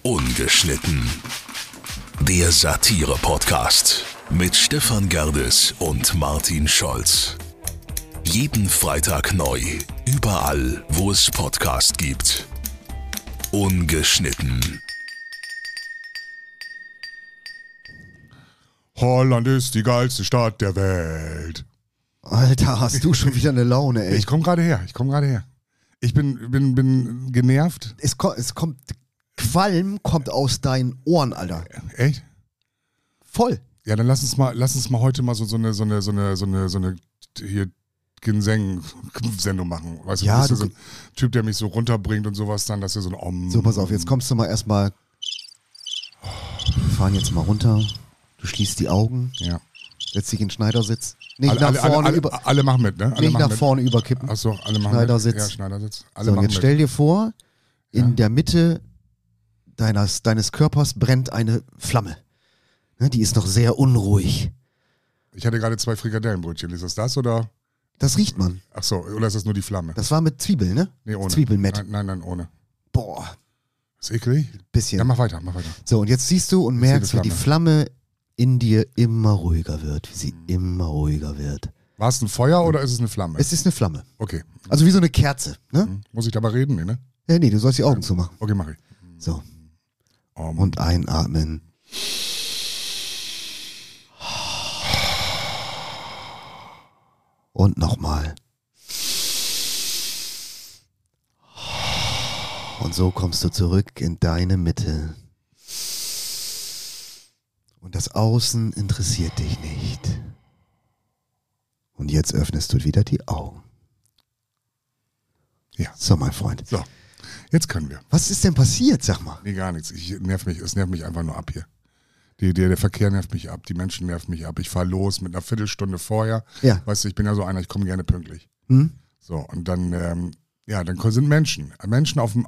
Ungeschnitten. Der Satire-Podcast mit Stefan Gerdes und Martin Scholz. Jeden Freitag neu, überall, wo es Podcast gibt. Ungeschnitten. Holland ist die geilste Stadt der Welt. Alter, hast du schon wieder eine Laune, ey. Ich komme gerade her. Ich bin genervt. Es kommt, Qualm kommt aus deinen Ohren, Alter. Echt? Voll. Ja, dann lass uns mal heute mal so eine hier Ginseng-Sendung machen. Weißt du, Ja, du bist ja du- so ein Typ, der mich so runterbringt und sowas dann, dass er so ein So, pass auf, jetzt kommst du mal erstmal. Wir fahren jetzt mal runter. Du schließt die Augen, Ja. setzt dich in den Schneidersitz. Nicht nach vorne über. Alle machen mit, ne? Alle Nicht machen nach mit. vorne überkippen. Achso, alle machen Schneidersitz. mit. Ja, Schneidersitz. Alle So, und machen jetzt mit. stell dir vor, in Ja. der Mitte deines Körpers brennt eine Flamme. Ne, die ist noch sehr unruhig. Ich hatte gerade 2 Frikadellenbrötchen. Ist das oder? Das riecht man. Achso, oder ist das nur die Flamme? Das war mit Zwiebeln, ne? Nee, ohne. Zwiebelmett. Nein, ohne. Boah, Ist eklig? bisschen. Ja, mach weiter. So, und jetzt siehst du und merkst, wie die Flamme in dir immer ruhiger wird. Wie sie immer ruhiger wird. War es ein Feuer oder ist es eine Flamme? Es ist eine Flamme. Okay. Also wie so eine Kerze. Ne? Muss ich dabei reden? Nee, ne? Ja, nee, du sollst die Augen zumachen. Okay, mach ich. So. Und Und einatmen. Und nochmal. Und so kommst du zurück in deine Mitte. Und das Außen interessiert dich nicht. Und jetzt öffnest du wieder die Augen. Ja. So, mein Freund. So, jetzt können wir. Was ist denn passiert, sag mal? Nee, gar nichts. Es nervt mich einfach nur ab hier. Der Verkehr nervt mich ab, die Menschen nerven mich ab. Ich fahre los mit einer Viertelstunde vorher. Ja. Weißt du, ich bin ja so einer, ich komme gerne pünktlich. Hm? So, und dann, dann sind Menschen. Menschen auf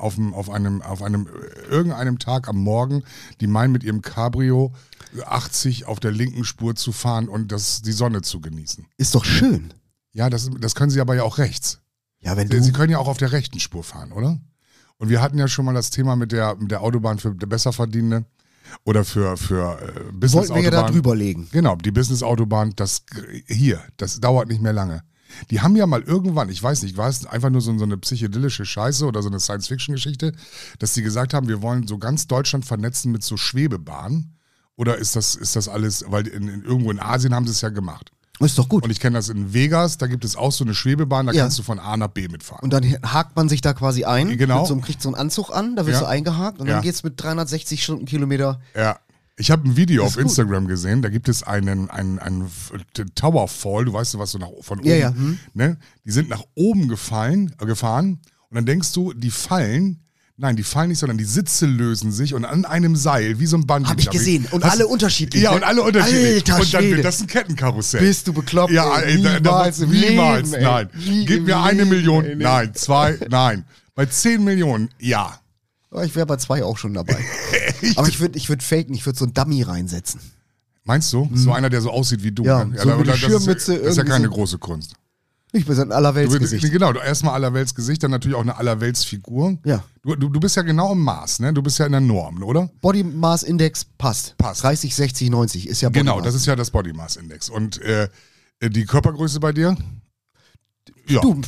irgendeinem Tag am Morgen, die meinen mit ihrem Cabrio 80 auf der linken Spur zu fahren und die Sonne zu genießen. Ist doch schön. Ja, das können sie aber ja auch rechts. Ja, wenn Sie du. können ja auch auf der rechten Spur fahren, oder? Und wir hatten ja schon mal das Thema mit der Autobahn für Besserverdienende oder für Business-Autobahn. Wollten wir ja da drüber legen. Genau, die Business-Autobahn, das dauert nicht mehr lange. Die haben ja mal irgendwann, ich weiß nicht, war es einfach nur so eine psychedelische Scheiße oder so eine Science-Fiction-Geschichte, dass die gesagt haben, wir wollen so ganz Deutschland vernetzen mit so Schwebebahnen. Oder ist das alles, weil irgendwo in Asien haben sie es ja gemacht. Ist doch gut. Und ich kenne das in Vegas, da gibt es auch so eine Schwebebahn, da Ja. kannst du von A nach B mitfahren. Und dann hakt man sich da quasi ein. Genau. Kriegt so einen Anzug an, da wirst Ja. du eingehakt und Ja. dann geht's mit 360 Stundenkilometer. Ja. Ich habe ein Video Das auf ist gut. Instagram gesehen, da gibt es einen Towerfall, du weißt was so von oben, Ja, ja, ne? Die sind nach oben gefahren und dann denkst du, die fallen nicht, sondern die Sitze lösen sich und an einem Seil, wie so ein Bungee. Hab ich gesehen. Und alle unterschiedlich. Ja, ne? und alle unterschiedlich. Alter und dann Schwede. wird das ein Kettenkarussell. Bist du bekloppt? Ja, ey. niemals, Leben, ey. nein. Nie Gib im mir 1 Leben, Million, ey, nee. nein. 2, nein. Bei 10 Millionen, ja. Aber ich wäre bei 2 auch schon dabei. Aber ich würd faken, ich würde so einen Dummy reinsetzen. Meinst du? So einer, der so aussieht wie du. Ja, ne? so mit der das Schirmmütze, ist ja irgendwie keine so. große Kunst. Ich bin so ein Allerweltsgesicht. Genau, erstmal Allerweltsgesicht, dann natürlich auch eine Allerweltsfigur. Ja. Du bist ja genau im Maß, ne? Du bist ja in der Norm, oder? Body Mass Index passt. 30, 60, 90 ist ja Body Genau, Mass. das ist ja das Body Mass Index. Und die Körpergröße bei dir? Ja. Du,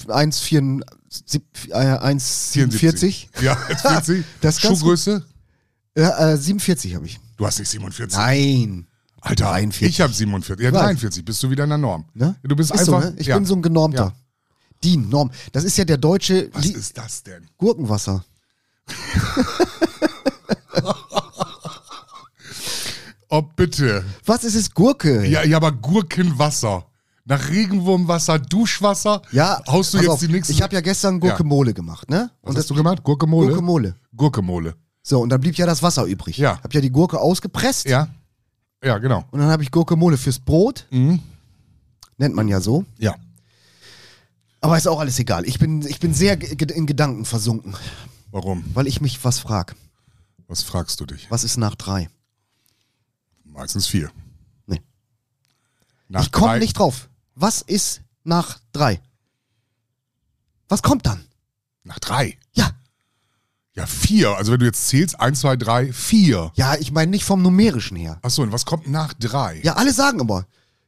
1,44. Ja, 1,40. Das ist ganz Schuhgröße? 47 habe ich. Du hast nicht 47. Nein. Alter, 43. ich habe 47. Ja, Ich weiß. 43. Bist du wieder in der Norm. Ne? Du bist Ist einfach. so, ne? Ich ja. bin so ein Genormter. Ja. Die Norm. Das ist ja der deutsche Was ist das denn? Gurkenwasser. Oh, bitte. Was ist es? Gurke? Ja, aber Gurkenwasser. Nach Regenwurmwasser, Duschwasser. Ja, Haust du pass jetzt auf, die nächste. Ich habe ja gestern Gurkemole gemacht, ne? Was hast du gemacht? Gurkemole? Gurkemole. Gurkemole. So, und dann blieb ja das Wasser übrig. Ja. Hab ja die Gurke ausgepresst. Ja. Ja, genau. Und dann habe ich Gurkemole fürs Brot. Mhm. Nennt man ja so. Ja. Aber ist auch alles egal. Ich bin sehr in Gedanken versunken, Warum? weil ich mich was frag. Was fragst du dich? Was ist nach 3? Meistens 4. Nee. Nach Ich komme 3 nicht drauf. Was ist nach 3? Was kommt dann? Nach 3? Ja. Ja, 4. Also wenn du jetzt zählst, 1, 2, 3, 4. Ja, ich meine nicht vom numerischen her. Achso, und was kommt nach 3? Ja, alle sagen immer,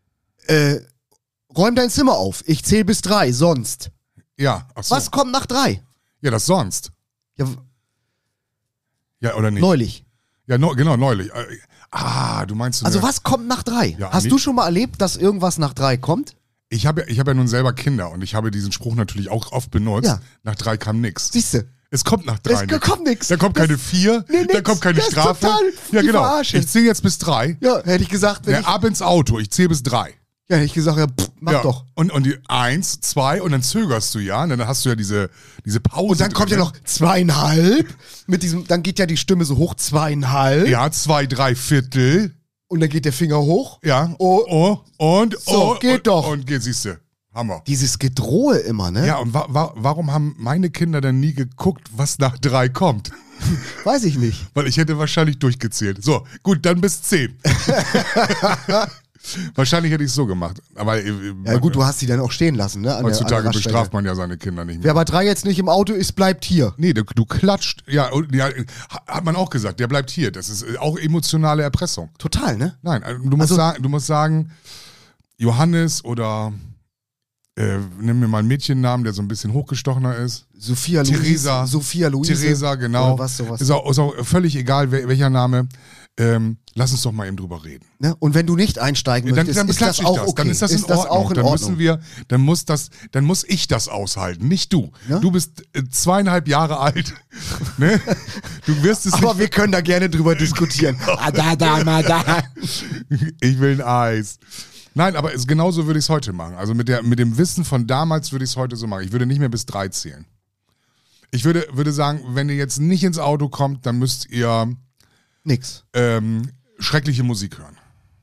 räum dein Zimmer auf, ich zähle bis 3, sonst. Ja, achso. Was kommt nach 3? Ja, das sonst. Ja, Ja, oder nicht? neulich. Ja, genau, neulich. Du meinst so Also eine- was kommt nach 3? Ja, Hast nee. du schon mal erlebt, dass irgendwas nach 3 kommt? Ich hab ja nun selber Kinder und ich habe diesen Spruch natürlich auch oft benutzt. Ja. Nach 3 kam nix. Siehste, Es kommt nach 3 es kommt nix. Da kommt keine 4, Nee, da nix. kommt keine Das ist Strafe. total Ja, die genau. Verarsche. Ich zähle jetzt bis 3. Ja, hätte ich gesagt, wenn Ja, ab ins Auto, ich zähle bis 3. hätte ich gesagt, ja, mach Ja. doch. Und die 1, 2 und dann zögerst du ja. Und dann hast du ja diese Pause. Und dann kommt ja drin. noch 2,5. Mit diesem, dann geht ja die Stimme so hoch, 2,5. Ja, 2, 3 Viertel. Und dann geht der Finger hoch. Ja. Oh. Und. So, geht und, doch. Und geht, siehst du. Hammer. Dieses Gedrohe immer, ne? Ja, und warum haben meine Kinder dann nie geguckt, was nach 3 kommt? Weiß ich nicht. Weil ich hätte wahrscheinlich durchgezählt. So, gut, dann bis 10. Wahrscheinlich hätte ich es so gemacht. Aber Ja gut, du hast sie dann auch stehen lassen, ne? An der heutzutage Raststätte. bestraft man ja seine Kinder nicht mehr. Wer bei 3 jetzt nicht im Auto ist, bleibt hier. Nee, du klatscht. Ja, hat man auch gesagt, der bleibt hier. Das ist auch emotionale Erpressung. Total, ne? Nein, du musst sagen, Johannes oder nimm mir mal einen Mädchennamen, der so ein bisschen hochgestochener ist. Sophia Theresa. Luise. Theresa, genau. Oder sowas. Ist auch völlig egal, welcher Name. Lass uns doch mal eben drüber reden. Ne? Und wenn du nicht einsteigen möchtest, Dann ist das beklatsche ich auch das. okay. Dann ist das in Ordnung. auch in Dann Ordnung. müssen wir, dann muss ich das aushalten, nicht du. Ja? Du bist 2,5 Jahre alt. Ne? Du wirst es Aber nicht. wir können da gerne drüber diskutieren. Da. Ich will ein Eis. Nein, aber genauso würde ich es heute machen. Also mit dem Wissen von damals würde ich es heute so machen. Ich würde nicht mehr bis 3 zählen. Ich würde sagen, wenn ihr jetzt nicht ins Auto kommt, dann müsst ihr Nix. schreckliche Musik hören.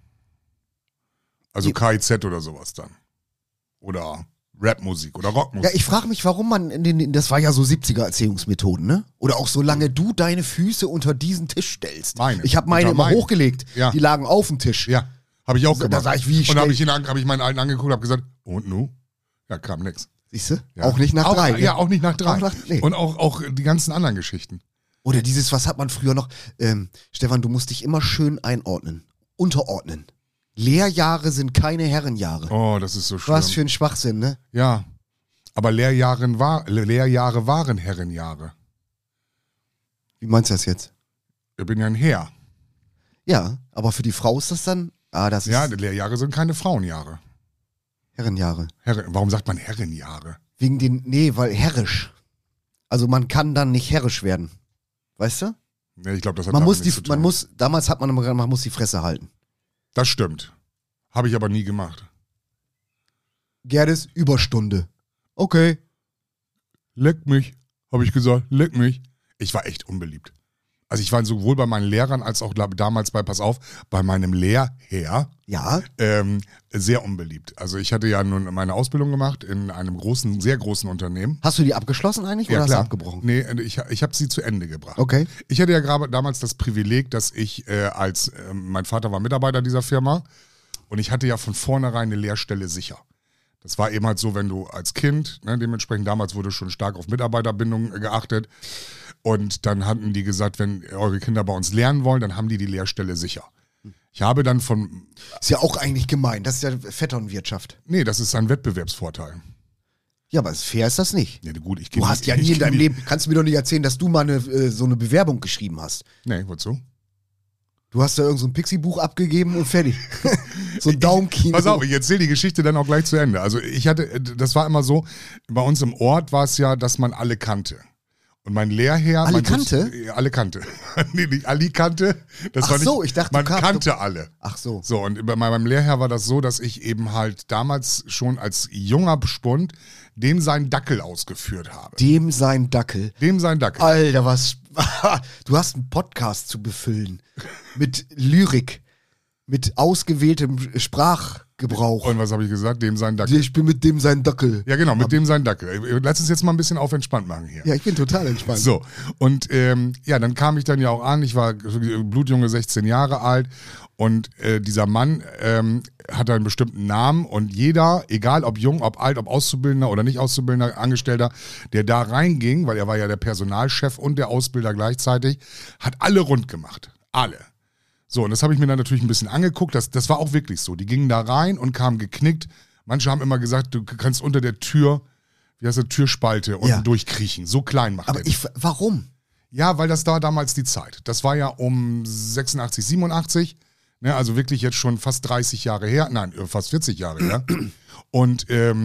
Also KIZ oder sowas dann. Oder Rapmusik oder Rockmusik. Ja, ich frage mich, warum man das war ja so 70er Erziehungsmethoden, ne? Oder auch solange du deine Füße unter diesen Tisch stellst. Meine. Ich habe meine Unter immer meinen. hochgelegt. Ja. Die lagen auf dem Tisch. Ja, habe ich auch Da gemacht. sag ich, wie und habe schnell- hab ich meinen Alten angeguckt und habe gesagt, und nu? Ja, kam nix. Siehst du? Ja. Auch nicht nach auch, 3. Ja, auch nicht nach 3. Nee. Und auch die ganzen anderen Geschichten. Oder dieses, was hat man früher noch? Stefan, du musst dich immer schön einordnen. Unterordnen. Lehrjahre sind keine Herrenjahre. Oh, das ist so schlimm. Was für ein Schwachsinn, ne? Ja, aber Lehrjahre waren Herrenjahre. Wie meinst du das jetzt? Ich bin ja ein Herr. Ja, aber für die Frau ist das dann, das ist Ja, Lehrjahre sind keine Frauenjahre. Herrenjahre. Warum sagt man Herrenjahre? Weil herrisch. Also man kann dann nicht herrisch werden. Weißt du? Nee, ich glaube, das hat Man damit nichts zu tun. damals hat man immer gesagt, man muss die Fresse halten. Das stimmt. Habe ich aber nie gemacht. Gerdes, Überstunde. Okay. Leck mich, habe ich gesagt, leck mich. Ich war echt unbeliebt. Also ich war sowohl bei meinen Lehrern als auch damals bei meinem Lehrherr Ja. sehr unbeliebt. Also ich hatte ja nun meine Ausbildung gemacht in einem sehr großen Unternehmen. Hast du die abgeschlossen eigentlich oder hast du abgebrochen? Nee, ich habe sie zu Ende gebracht. Okay. Ich hatte ja gerade damals das Privileg, dass ich mein Vater war Mitarbeiter dieser Firma und ich hatte ja von vornherein eine Lehrstelle sicher. Das war eben halt so, wenn du als Kind, ne, dementsprechend damals wurde schon stark auf Mitarbeiterbindung geachtet und dann hatten die gesagt, wenn eure Kinder bei uns lernen wollen, dann haben die Lehrstelle sicher. Ich habe dann Ist ja auch eigentlich gemein. Das ist ja Vetternwirtschaft. nee, das ist ein Wettbewerbsvorteil. Ja, aber fair ist das nicht. Ja, gut, Du hast ja nie in deinem Leben, kannst du mir doch nicht erzählen, dass du mal so eine Bewerbung geschrieben hast. Nee, wozu? Du hast da irgend so ein Pixie-Buch abgegeben und fertig. So ein Daumenkino. Pass auf, ich erzähle die Geschichte dann auch gleich zu Ende. Also das war immer so, bei uns im Ort war es ja, dass man alle kannte. Und mein Lehrherr... Alle kannte? Alle kannte. Nee, nicht Alicante. Das Ach war nicht, so, ich dachte, man du kannte alle. Ach so. So, und bei meinem Lehrherr war das so, dass ich eben halt damals schon als junger Spund dem seinen Dackel ausgeführt habe. Dem sein Dackel. Dem sein Dackel. Alter, was. Du hast einen Podcast zu befüllen. Mit Lyrik. mit ausgewähltem Sprachgebrauch. Und was habe ich gesagt? Dem sein Dackel. Ich bin mit dem sein Dackel. Ja, genau, mit dem sein Dackel. Lass uns jetzt mal ein bisschen auf entspannt machen hier. Ja, ich bin total entspannt. So, und dann kam ich dann ja auch an, ich war blutjunge 16 Jahre alt und dieser Mann hat einen bestimmten Namen und jeder, egal ob jung, ob alt, ob Auszubildender oder nicht Auszubildender, Angestellter, der da reinging, weil er war ja der Personalchef und der Ausbilder gleichzeitig, hat alle rund gemacht. Alle. So, und das habe ich mir dann natürlich ein bisschen angeguckt. Das war auch wirklich so. Die gingen da rein und kamen geknickt. Manche haben immer gesagt, du kannst unter der Tür, wie heißt das, Türspalte unten durchkriechen. So klein macht Aber er. Warum? Ja, weil das war damals die Zeit. Das war ja um 86, 87. Ne, also wirklich jetzt schon fast 30 Jahre her. Nein, fast 40 Jahre her. Und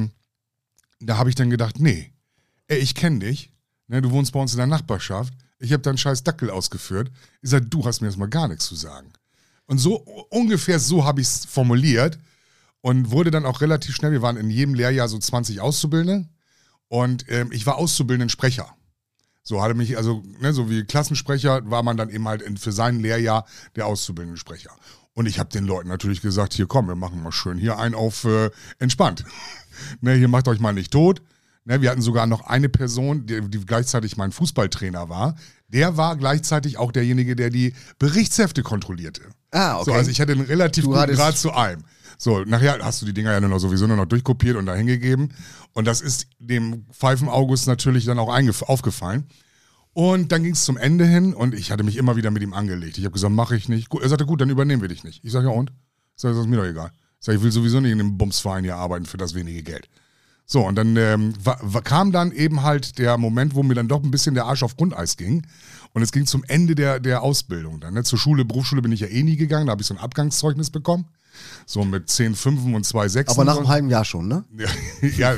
da habe ich dann gedacht, nee, ich kenne dich. Ne, du wohnst bei uns in der Nachbarschaft. Ich habe deinen scheiß Dackel ausgeführt. Ich sage, du hast mir jetzt mal gar nichts zu sagen. Und so ungefähr so habe ich es formuliert und wurde dann auch relativ schnell, wir waren in jedem Lehrjahr so 20 Auszubildende und ich war Auszubildendensprecher. So hatte mich, also ne, so wie Klassensprecher war man dann eben halt für sein Lehrjahr der Auszubildendensprecher. Und ich habe den Leuten natürlich gesagt, hier komm, wir machen mal schön hier einen auf entspannt. Ne, hier macht euch mal nicht tot. Ne, wir hatten sogar noch eine Person, die gleichzeitig mein Fußballtrainer war. Der war gleichzeitig auch derjenige, der die Berichtshefte kontrollierte. Ah, okay. So, also ich hatte einen relativ guten Draht zu allem. So, nachher hast du die Dinger ja sowieso nur noch durchkopiert und da hingegeben. Und das ist dem Pfeifen-August natürlich dann auch aufgefallen. Und dann ging es zum Ende hin und ich hatte mich immer wieder mit ihm angelegt. Ich habe gesagt, mache ich nicht. Er sagte, gut, dann übernehmen wir dich nicht. Ich sage, ja und? Ich sage, das ist mir doch egal. Ich sage, ich will sowieso nicht in dem Bumsverein hier arbeiten für das wenige Geld. So, und dann kam dann eben halt der Moment, wo mir dann doch ein bisschen der Arsch auf Grundeis ging. Und es ging zum Ende der Ausbildung dann. Ne? Zur Schule, Berufsschule bin ich ja nie gegangen, da habe ich so ein Abgangszeugnis bekommen. So mit 10 Fünfen und 2 Sechsen. Aber nach einem halben Jahr schon, ne? Ja,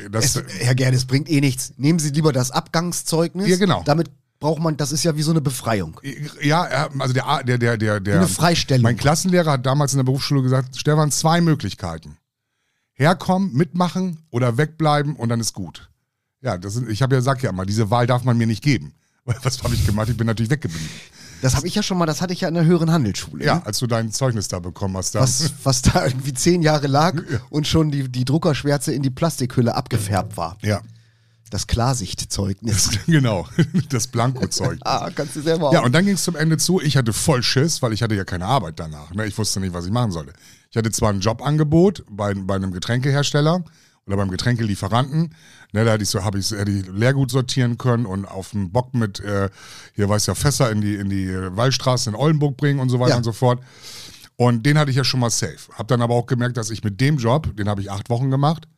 Herr Gerdes, bringt eh nichts. Nehmen Sie lieber das Abgangszeugnis. Ja, genau. Damit braucht man, das ist ja wie so eine Befreiung. Ja, also der Eine Freistellung. Mein Klassenlehrer hat damals in der Berufsschule gesagt, Stefan, 2 Möglichkeiten. Herkommen, mitmachen oder wegbleiben und dann ist gut. Ja, ich sag ja immer, diese Wahl darf man mir nicht geben. Was habe ich gemacht? Ich bin natürlich weggeblieben. Das habe ich ja schon mal, das hatte ich ja in der höheren Handelsschule. Ja, ne? als du dein Zeugnis da bekommen hast. Was da irgendwie 10 Jahre lag und schon die Druckerschwärze in die Plastikhülle abgefärbt war. Ja. Das Klarsichtzeugnis. Genau, das Blankozeugnis. Kannst du selber auch. Ja, und dann ging es zum Ende zu. Ich hatte voll Schiss, weil ich hatte ja keine Arbeit danach. Ne? Ich wusste nicht, was ich machen sollte. Ich hatte zwar ein Jobangebot bei einem Getränkehersteller oder beim Getränkelieferanten. Ne, da hätte ich Leergut sortieren können und auf dem Bock mit, hier weiß ja, Fässer in die Wallstraße in Oldenburg bringen und so weiter und so fort. Und den hatte ich ja schon mal safe. Hab dann aber auch gemerkt, dass ich mit dem Job, den habe ich 8 Wochen gemacht.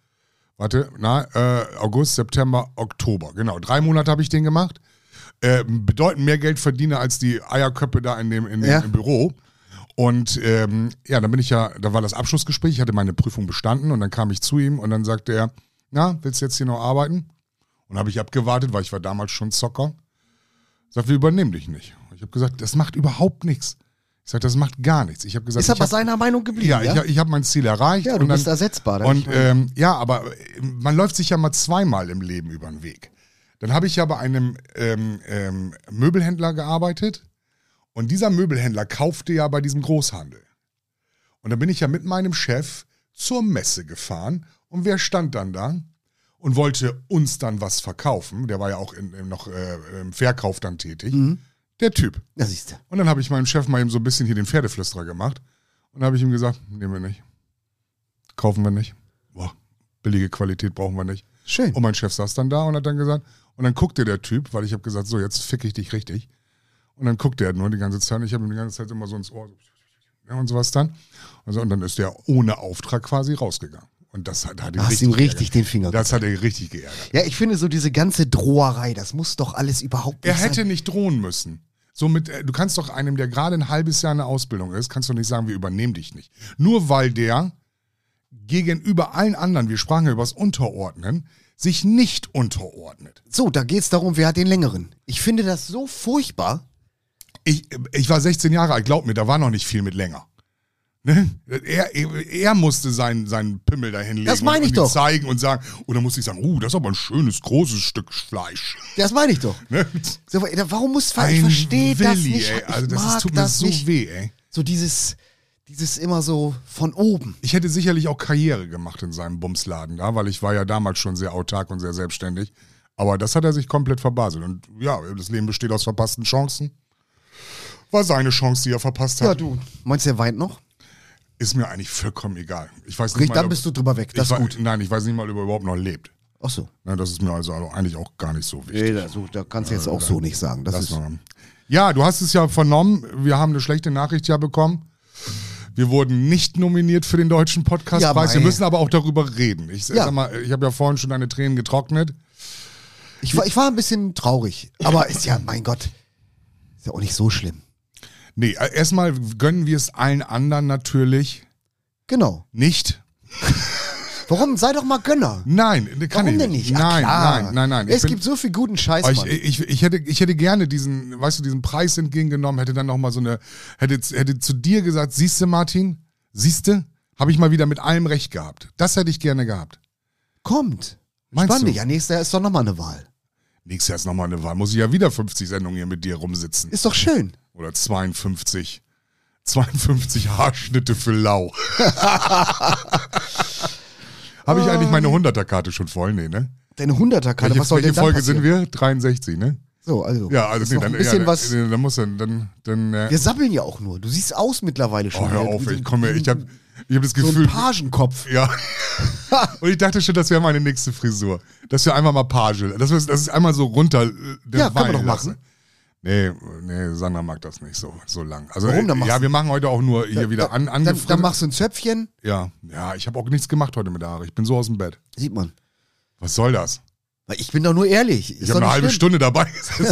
August, September, Oktober. Genau, 3 Monate habe ich den gemacht. Bedeutend mehr Geld verdiene als die Eierköpfe da im Büro. Und dann da war das Abschlussgespräch, ich hatte meine Prüfung bestanden und dann kam ich zu ihm und dann sagte er, na, willst du jetzt hier noch arbeiten? Und habe ich abgewartet, weil ich war damals schon Zocker. Sagt, wir übernehmen dich nicht. Ich habe gesagt, das macht überhaupt nichts. Ich sage, das macht gar nichts. Ich habe gesagt, ist aber seiner Meinung geblieben, ja? Ich habe mein Ziel erreicht. Ja, du bist ersetzbar. Aber man läuft sich ja mal 2-mal im Leben über den Weg. Dann habe ich ja bei einem Möbelhändler gearbeitet und dieser Möbelhändler kaufte ja bei diesem Großhandel. Und dann bin ich ja mit meinem Chef zur Messe gefahren und wer stand dann da und wollte uns dann was verkaufen? Der war ja auch noch im Verkauf dann tätig. Mhm. Der Typ. Ja, siehst du. Und dann habe ich meinem Chef mal eben so ein bisschen hier den Pferdeflüsterer gemacht und habe ich ihm gesagt, nehmen wir nicht. Kaufen wir nicht. Boah, billige Qualität brauchen wir nicht. Schön. Und mein Chef saß dann da und hat dann gesagt, und dann guckte der Typ, weil ich habe gesagt, so jetzt fick ich dich richtig. Und dann guckte er nur die ganze Zeit. Ich habe ihm die ganze Zeit immer so ins Ohr und sowas dann. Und dann ist der ohne Auftrag quasi rausgegangen. Und das hat ihn richtig den Finger gezeigt. Das hat er richtig geärgert. Ja, ich finde so diese ganze Droherei, das muss doch alles überhaupt nicht sein. Er hätte nicht drohen müssen. Du kannst doch einem, der gerade ein halbes Jahr in der Ausbildung ist, kannst du nicht sagen, wir übernehmen dich nicht. Nur weil der gegenüber allen anderen, wir sprachen ja über das Unterordnen, sich nicht unterordnet. So, da geht es darum, wer hat den längeren. Ich finde das so furchtbar. Ich war 16 Jahre alt, glaub mir, da war noch nicht viel mit länger. Ne? Er musste seinen Pimmel da hinlegen das meine ich und doch. Zeigen und sagen, oder musste ich sagen, das ist aber ein schönes, großes Stück Fleisch. Das meine ich doch. Ne? So, warum muss ich verstehe das nicht. Ey. Also das tut mir so weh, ey. So dieses Dieses immer so von oben. Ich hätte sicherlich auch Karriere gemacht in seinem Bumsladen da, weil ich war ja damals schon sehr autark und sehr selbstständig. Aber das hat er sich komplett verbaselt. Und ja, das Leben besteht aus verpassten Chancen. War seine Chance, die er verpasst hat. Ja, du. Meinst du, er weint noch? Ist mir eigentlich vollkommen egal. Ich weiß nicht Dann bist du drüber weg, das ist gut. Nein, ich weiß nicht mal, ob er überhaupt noch lebt. Ach so. Na, das ist mir also eigentlich auch gar nicht so wichtig. Nee, da kannst du jetzt auch so nicht sagen. Ja, du hast es ja vernommen. Wir haben eine schlechte Nachricht ja bekommen. Wir wurden nicht nominiert für den Deutschen Podcastpreis. Wir müssen aber auch darüber reden. Ich sag mal, ich habe ja vorhin schon deine Tränen getrocknet. Ich war ein bisschen traurig. Aber ist ja, mein Gott, ist ja auch nicht so schlimm. Nee, erstmal gönnen wir es allen anderen natürlich. Genau. Nicht. Warum? Sei doch mal Gönner. Nein, kann Warum ich denn nicht? Nein. Es gibt so viel guten Scheiß, Mann. Ich hätte gerne diesen Preis entgegengenommen, hätte dann noch mal hätte zu dir gesagt, siehste Martin, habe ich mal wieder mit allem recht gehabt. Das hätte ich gerne gehabt. Kommt. Meinst Spannend. du? Ja, nächstes Jahr ist doch nochmal eine Wahl. Nächstes Jahr ist nochmal eine Wahl. Muss ich ja wieder 50 Sendungen hier mit dir rumsitzen. Ist doch schön. Oder 52 Haarschnitte für Lau. Habe ich eigentlich meine 100er-Karte schon voll? Nee, ne? Deine 100er-Karte, was soll denn welche dann Folge passieren? sind wir? 63, ne? So, also. Ja, also nee, dann, ein bisschen was. Dann muss dann Wir sabbeln ja auch nur. Du siehst aus mittlerweile schon. oh, hör auf, ich habe das so Gefühl. ein Pagenkopf. Ja. Und ich dachte schon, das wäre meine nächste Frisur. Dass wir einmal mal Page. Das ist einmal so runter. Ja, können wir doch machen. Nee, Sandra mag das nicht so lang. Also, warum? Dann wir machen heute auch nur hier wieder angefrisst. Dann machst du ein Zöpfchen. Ja, ich habe auch nichts gemacht heute mit der Haare. Ich bin so aus dem Bett. Sieht man. Was soll das? Ich bin doch nur ehrlich. Ich habe eine halbe Stunde dabei.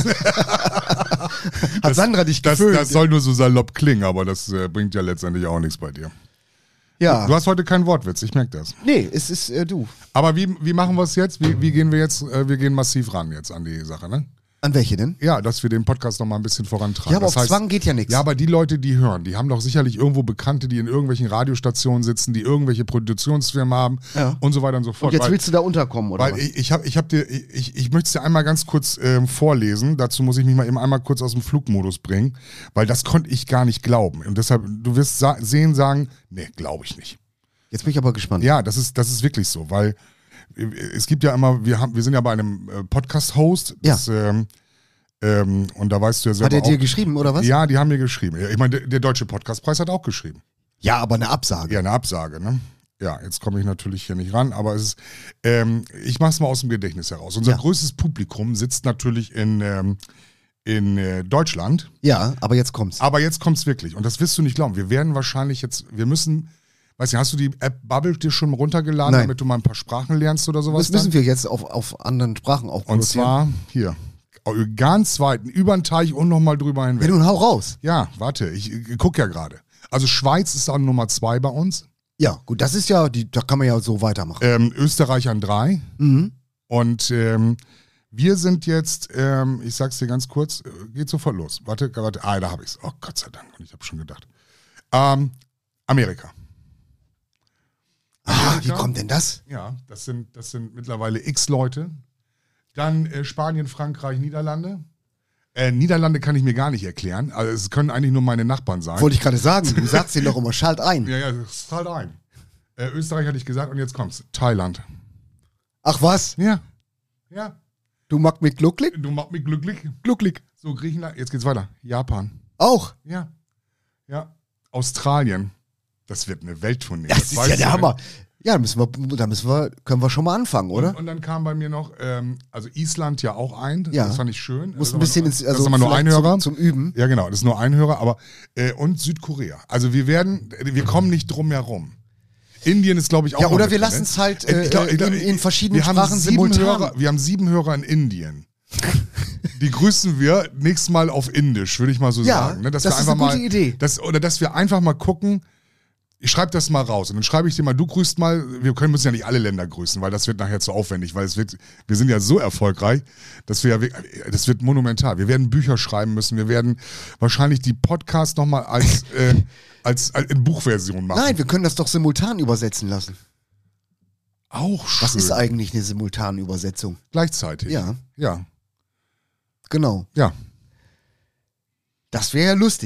Hat Sandra dich gefüllt? Das soll nur so salopp klingen, aber das bringt ja letztendlich auch nichts bei dir. Ja. Du hast heute keinen Wortwitz, ich merke das. Nee, es ist du. Aber wie machen wir es jetzt? Wie gehen wir jetzt? Wir gehen massiv ran jetzt an die Sache, ne? An welche denn? Ja, dass wir den Podcast noch mal ein bisschen vorantragen. Ja, aber auf Zwang geht ja nichts. Ja, aber die Leute, die hören, die haben doch sicherlich irgendwo Bekannte, die in irgendwelchen Radiostationen sitzen, die irgendwelche Produktionsfirmen haben und so weiter und so fort. Und jetzt willst du da unterkommen, oder weil was? Ich möchte es dir einmal ganz kurz vorlesen. Dazu muss ich mich mal eben einmal kurz aus dem Flugmodus bringen, weil das konnte ich gar nicht glauben. Und deshalb, du wirst sagen, nee, glaube ich nicht. Jetzt bin ich aber gespannt. Ja, das ist wirklich so, weil es gibt ja immer, wir sind ja bei einem Podcast-Host, und da weißt du ja selber Hat er dir geschrieben, oder was? Ja, die haben mir geschrieben. Ich meine, der Deutsche Podcastpreis hat auch geschrieben. Ja, aber eine Absage. Ja, eine Absage, ne? Ja, jetzt komme ich natürlich hier nicht ran, aber es ist, ich mache es mal aus dem Gedächtnis heraus. Unser größtes Publikum sitzt natürlich in Deutschland. Ja, aber jetzt kommt's. Aber jetzt kommt's wirklich. Und das wirst du nicht glauben. Wir werden wahrscheinlich weißt du, hast du die App Bubble dir schon runtergeladen, Nein. damit du mal ein paar Sprachen lernst oder sowas? Das müssen wir jetzt auf anderen Sprachen auch Und produzieren. zwar hier, ganz weit, über den Teich und nochmal drüber hinweg. Ja, nun hau raus. Ja, warte, ich gucke ja gerade. Also Schweiz ist an Nummer 2 bei uns. Ja, gut, das ist ja, da kann man ja so weitermachen. Österreich an 3. Mhm. Und wir sind jetzt, ich sag's dir ganz kurz, geht sofort los. Warte, da habe ich's. Oh Gott sei Dank, und ich habe schon gedacht. Amerika. Wie kommt denn das? Ja, das sind mittlerweile x Leute. Dann Spanien, Frankreich, Niederlande. Niederlande kann ich mir gar nicht erklären. Also es können eigentlich nur meine Nachbarn sein. Wollte ich gerade sagen, du sagst denen doch immer, schalt ein. Ja, schalt ein. Österreich hatte ich gesagt und jetzt kommt's. Thailand. Ach was? Ja. Du magst mich glücklich? Du machst mich glücklich. Glücklich. So, Griechenland, jetzt geht's weiter. Japan. Auch? Ja. Australien. Das wird eine Welttournee. Das ist ja der Hammer. Ja, können wir schon mal anfangen, oder? Und dann kam bei mir noch, also Island ja auch ein. Das fand ich schön. Muss ein bisschen das ist immer nur ein Hörer. Zum Üben. Ja, genau, das ist nur ein Hörer, aber und Südkorea. Also wir kommen nicht drum herum. Indien ist, glaube ich, auch. Ja, oder noch wir mit lassen drin, es halt ne? in verschiedenen Sprachen simultan. Wir haben 7 Hörer in Indien. Die grüßen wir nächstes Mal auf Indisch, würde ich mal so sagen. Ne? Das ist eine gute Idee. Dass wir einfach mal gucken. Ich schreibe das mal raus und dann schreibe ich dir mal, du grüßt mal, müssen ja nicht alle Länder grüßen, weil das wird nachher zu aufwendig, weil wir sind ja so erfolgreich, das wird monumental. Wir werden Bücher schreiben müssen, wir werden wahrscheinlich die Podcasts nochmal als in Buchversion machen. Nein, wir können das doch simultan übersetzen lassen. Auch schön. Was ist eigentlich eine Simultanübersetzung? Gleichzeitig. Ja. Genau. Ja. Das wäre ja lustig.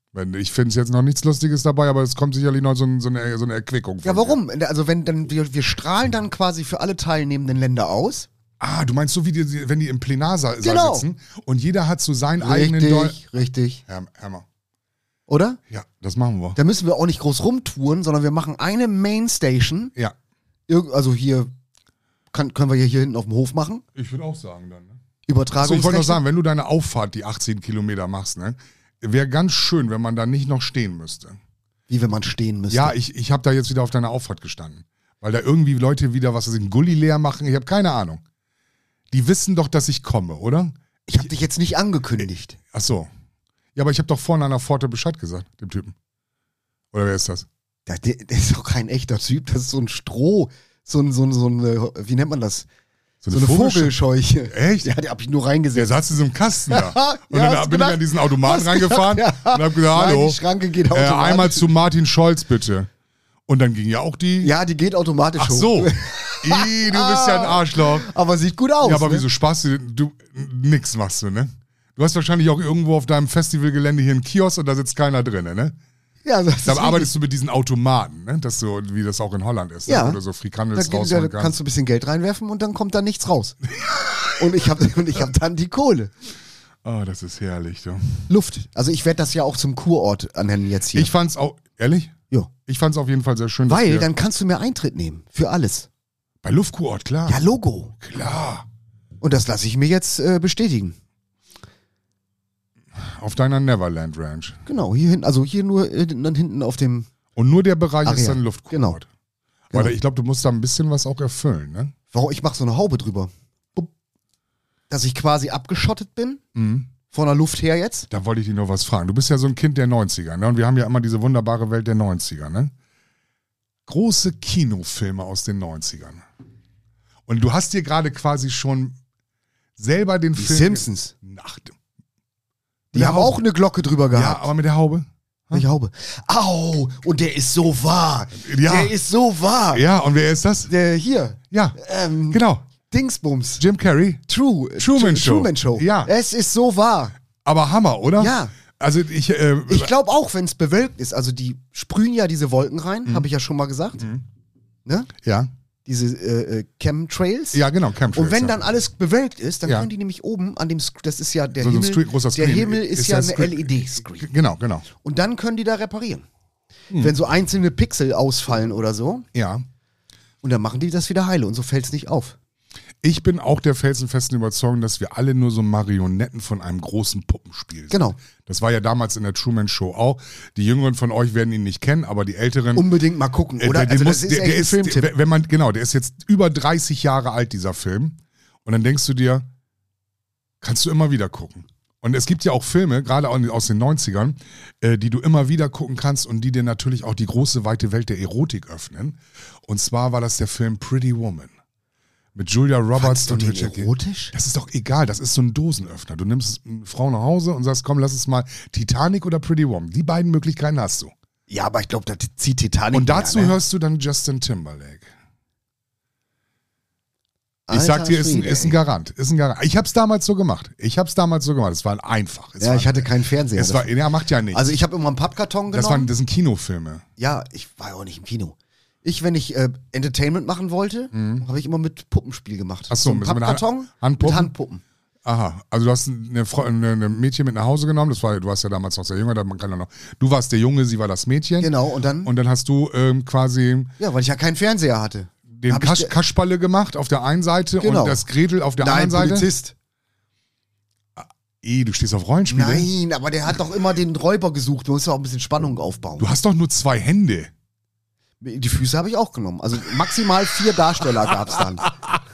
Ich finde es jetzt noch nichts Lustiges dabei, aber es kommt sicherlich noch so eine Erquickung. Ja, warum? Also wenn dann wir strahlen dann quasi für alle teilnehmenden Länder aus. Ah, du meinst so wie wenn die im Plenarsaal Genau. sitzen und jeder hat so seinen eigenen... Richtig. Hammer. Oder? Ja, das machen wir. Da müssen wir auch nicht groß rumtouren, sondern wir machen eine Mainstation. Ja. Also hier können wir hier hinten auf dem Hof machen. Ich würde auch sagen dann. Ne? Übertragung. Ich wollte noch sagen, wenn du deine Auffahrt, die 18 Kilometer machst, ne, wäre ganz schön, wenn man da nicht noch stehen müsste. Wie wenn man stehen müsste. Ja, ich habe da jetzt wieder auf deiner Auffahrt gestanden. Weil da irgendwie Leute wieder, was weiß ich, einen Gully leer machen. Ich habe keine Ahnung. Die wissen doch, dass ich komme, oder? Ich habe dich jetzt nicht angekündigt. Ach so. Ja, aber ich habe doch vorne an der Pforte Bescheid gesagt, dem Typen. Oder wer ist das? Der ist doch kein echter Typ. Das ist so ein Stroh. So ein wie nennt man das? So eine Vogelscheuche. Echt? Ja, die habe ich nur Der reingesetzt. saß in so einem Kasten da. Und Ja, dann hast bin ich gedacht? an diesen Automaten reingefahren Ja. und habe gesagt, Nein, hallo, die Schranke geht automatisch. einmal zu Martin Scholz bitte. Und dann ging ja auch die... Ja, die geht automatisch Ach hoch. so. Du bist ja ein Arschloch. Aber sieht gut aus. Ja, aber ne? wieso Spaß? Nix machst du, ne? Du hast wahrscheinlich auch irgendwo auf deinem Festivalgelände hier einen Kiosk und da sitzt keiner drin, ne? Ja, das Da ist arbeitest du mit diesen Automaten, ne? Das so, wie das auch in Holland ist. Ja. Ne? Oder so Frikandels da rausholen kannst du ein bisschen Geld reinwerfen und dann kommt da nichts raus. und ich hab dann die Kohle. Oh, das ist herrlich, du. Luft. Also ich werde das ja auch zum Kurort nennen jetzt hier. Ich fand's auch, ehrlich? Ja. Ich fand's auf jeden Fall sehr schön. dass Weil wir- dann kannst du mir Eintritt nehmen. Für alles. Bei Luftkurort, klar. Ja, Logo. Klar. Und das lasse ich mir jetzt bestätigen. Auf deiner Neverland Ranch. Genau, hier hinten, also hier nur dann hinten auf dem. Und nur der Bereich Ach ist ja, dann Luftkurort. Genau. Weil ich glaube, du musst da ein bisschen was auch erfüllen, ne? Warum? Ich mache so eine Haube drüber. Bup. Dass ich quasi abgeschottet bin. Mhm. Von der Luft her jetzt. Da wollte ich dich noch was fragen. Du bist ja so ein Kind der 90er, ne? Und wir haben ja immer diese wunderbare Welt der 90er, ne? Große Kinofilme aus den 90ern. Und du hast dir gerade quasi schon selber den Die Film... Simpsons. Ach, Die haben auch eine Glocke drüber Ja, gehabt. aber mit der Haube. Welche Haube? Au! Und der ist so wahr. Ja. Der ist so wahr. Ja, und wer ist das? Der hier. Ja, genau. Dingsbums. Jim Carrey. Truman Show. Truman Show. Ja. Es ist so wahr. Aber Hammer, oder? Ja. Also ich glaube auch, wenn es bewölkt ist, also die sprühen ja diese Wolken rein, habe ich ja schon mal gesagt. Ne? ja. Diese Chemtrails. Ja, genau, Chemtrails. Und wenn ja. dann alles bewölkt ist, dann Ja. können die nämlich oben an dem, das ist ja der So ein Himmel, großer der Screen. Himmel ist ja der eine Screen- LED-Screen. Genau, genau. Und dann können die da reparieren. Wenn so einzelne Pixel ausfallen oder so, Ja. und dann machen die das wieder heile und so fällt es nicht auf. Ich bin auch der felsenfesten Überzeugung, dass wir alle nur so Marionetten von einem großen Puppenspiel sind. Genau. Das war ja damals in der Truman Show auch. Die Jüngeren von euch werden ihn nicht kennen, aber die Älteren... Unbedingt mal gucken, oder? der Also muss- das ist der echt ein ist, Filmtipp. wenn man, genau, der ist jetzt über 30 Jahre alt, dieser Film. Und dann denkst du dir, kannst du immer wieder gucken. Und es gibt ja auch Filme, gerade aus den 90ern, die du immer wieder gucken kannst und die dir natürlich auch die große, weite Welt der Erotik öffnen. Und zwar war das der Film Pretty Woman. Mit Julia Roberts Fandst du und den Richard Gere. erotisch? Das ist doch egal, das ist so ein Dosenöffner. Du nimmst eine Frau nach Hause und sagst, komm, lass uns mal Titanic oder Pretty Woman. Die beiden Möglichkeiten hast du. Ja, aber ich glaube, da zieht Titanic Und dazu mehr, ne? hörst du dann Justin Timberlake. Ich Alter sag dir, ist Schwede, ein ey. Garant. Ist ein Garant. Ich hab's damals so gemacht. Es war einfach. Ja, ich hatte keinen Fernseher. Es war, ja, macht ja nichts. Also ich habe immer einen Pappkarton das genommen. sind Kinofilme. Ja, ich war ja auch nicht im Kino. Wenn ich Entertainment machen wollte, habe ich immer mit Puppenspiel gemacht. Ach so, ein mit Pappkarton Handpuppen? mit Handpuppen. Aha. Also du hast eine Mädchen mit nach Hause genommen. Du warst ja damals noch sehr jünger. Du warst der Junge, sie war das Mädchen. Genau, und dann, hast du quasi ja, weil ich ja keinen Fernseher hatte. den Hab ich- Kasperle gemacht auf der einen Seite Genau. und das Gretel auf der Nein, anderen Seite. Polizist. Du stehst auf Rollenspiele? Nein, aber der hat doch immer den Räuber gesucht. Du musst ja auch ein bisschen Spannung aufbauen. Du hast doch nur 2 Hände. Die Füße habe ich auch genommen. Also maximal 4 Darsteller gab es dann.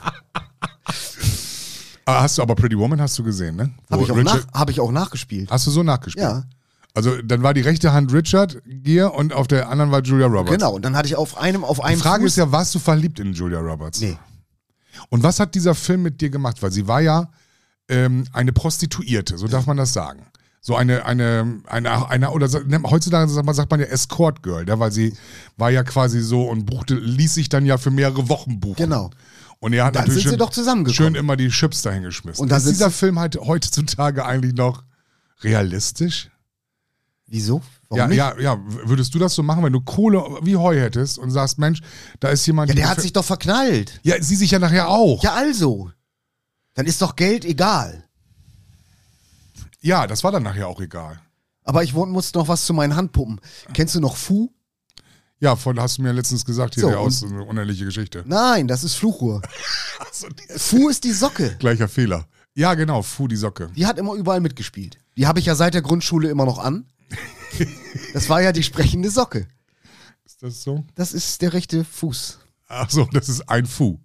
Hast du aber Pretty Woman hast du gesehen, ne? Habe ich, Richard- hab ich auch nachgespielt. Hast du so nachgespielt? Ja, Also dann war die rechte Hand Richard Gere und auf der anderen war Julia Roberts. genau. Und dann hatte ich auf einem Die Frage Fuß. ist ja, warst du verliebt in Julia Roberts? Nee. Und was hat dieser Film mit dir gemacht? Weil sie war ja eine Prostituierte, so darf man das sagen. So eine oder heutzutage sagt man ja Escort Girl, ja, weil sie war ja quasi so und ließ sich dann ja für mehrere Wochen buchen. Genau. Und er hat Dann natürlich sind sie doch zusammengekommen. schön immer die Chips dahingeschmissen. Und dann ist sind dieser sie- Film halt heutzutage eigentlich noch realistisch? Wieso? Warum Ja, würdest du das so machen, wenn du Kohle wie Heu hättest und sagst, Mensch, da ist jemand... Ja, der hat sich doch verknallt. Ja, sie sich ja nachher auch. Ja, also. Dann ist doch Geld egal. Ja, das war dann nachher auch egal. Aber ich musste noch was zu meinen Handpuppen. Kennst du noch Fu? Ja, hast du mir letztens gesagt, hier So, der aus, so eine unehrliche Geschichte. Nein, das ist Fluchur. Achso, Fu ist die Socke. gleicher Fehler. Ja, genau, Fu, die Socke. Die hat immer überall mitgespielt. Die habe ich ja seit der Grundschule immer noch an. Das war ja die sprechende Socke. Ist das so? Das ist der rechte Fuß. Achso, das ist ein Fu.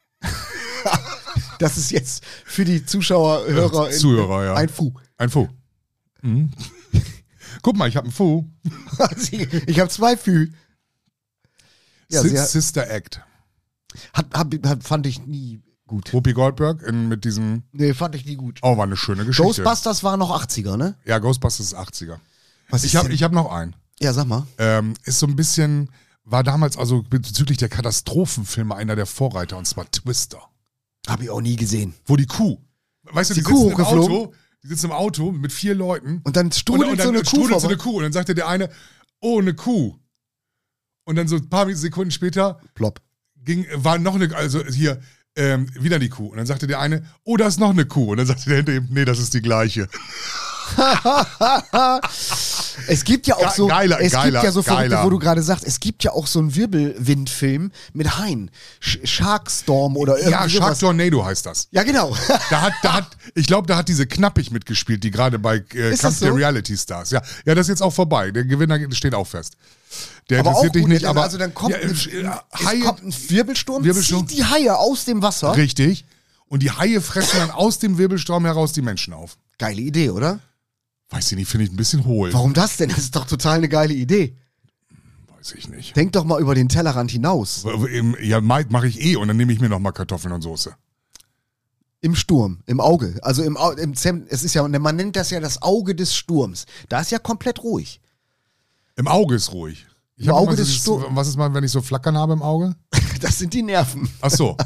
Das ist jetzt für die Zuschauer, Zuhörer, ja. ein Fu. Ein Fu. Mhm. Guck mal, ich habe einen Fu. Ich habe 2 Fü. Ja, Sister Act. fand ich nie gut. Whoopi Goldberg mit diesem... Nee, fand ich nie gut. Oh, war eine schöne Geschichte. Ghostbusters war noch 80er, ne? Ja, Ghostbusters ist 80er. Was Ich ist habe denn? hab noch einen. Ja, sag mal. Ist so ein bisschen... War damals also bezüglich der Katastrophenfilme einer der Vorreiter, und zwar Twister. Habe ich auch nie gesehen. Wo die Kuh... Weißt du, die Kuh sitzen im hochgeflogen? Auto... Die sitzen im Auto mit 4 Leuten. Und dann strudelt so eine Kuh strudelt so vorbei. eine Kuh. Und dann sagte der eine, oh, eine Kuh. Und dann so ein paar Sekunden später Plopp. war noch eine, also hier, wieder die Kuh. Und dann sagte der eine, oh, da ist noch eine Kuh. Und dann sagte der hinter ihm, nee, das ist die gleiche. Es gibt ja auch so, Geiler, gibt ja so Verrückte, geiler. wo du gerade sagst, es gibt ja auch so einen Wirbelwindfilm mit Haien. Sharkstorm oder irgendwie Ja, Shark sowas. Tornado heißt das. Ja, genau. Ich glaube, da hat diese Knappig mitgespielt, die gerade bei das Kampf der so? Reality Stars. Ja, das ist jetzt auch vorbei. Der Gewinner steht auch fest. Der Aber auch interessiert dich gut, nicht, dann, aber also dann kommt, Haie, kommt ein Wirbelsturm, Wirbelsturm. zieht die Haie aus dem Wasser. Richtig. Und die Haie fressen dann aus dem Wirbelsturm heraus die Menschen auf. Geile Idee, oder? Weiß ich nicht, finde ich ein bisschen hohl. Warum das denn? Das ist doch total eine geile Idee. Weiß ich nicht. Denk doch mal über den Tellerrand hinaus. Ja, mache ich und dann nehme ich mir nochmal Kartoffeln und Soße. Im Sturm, im Auge. Also es ist ja, man nennt das ja das Auge des Sturms. Da ist ja komplett ruhig. Im Auge ist ruhig. Im Auge des Sturms. Was ist mal, wenn ich so Flackern habe im Auge? Das sind die Nerven. Ach so.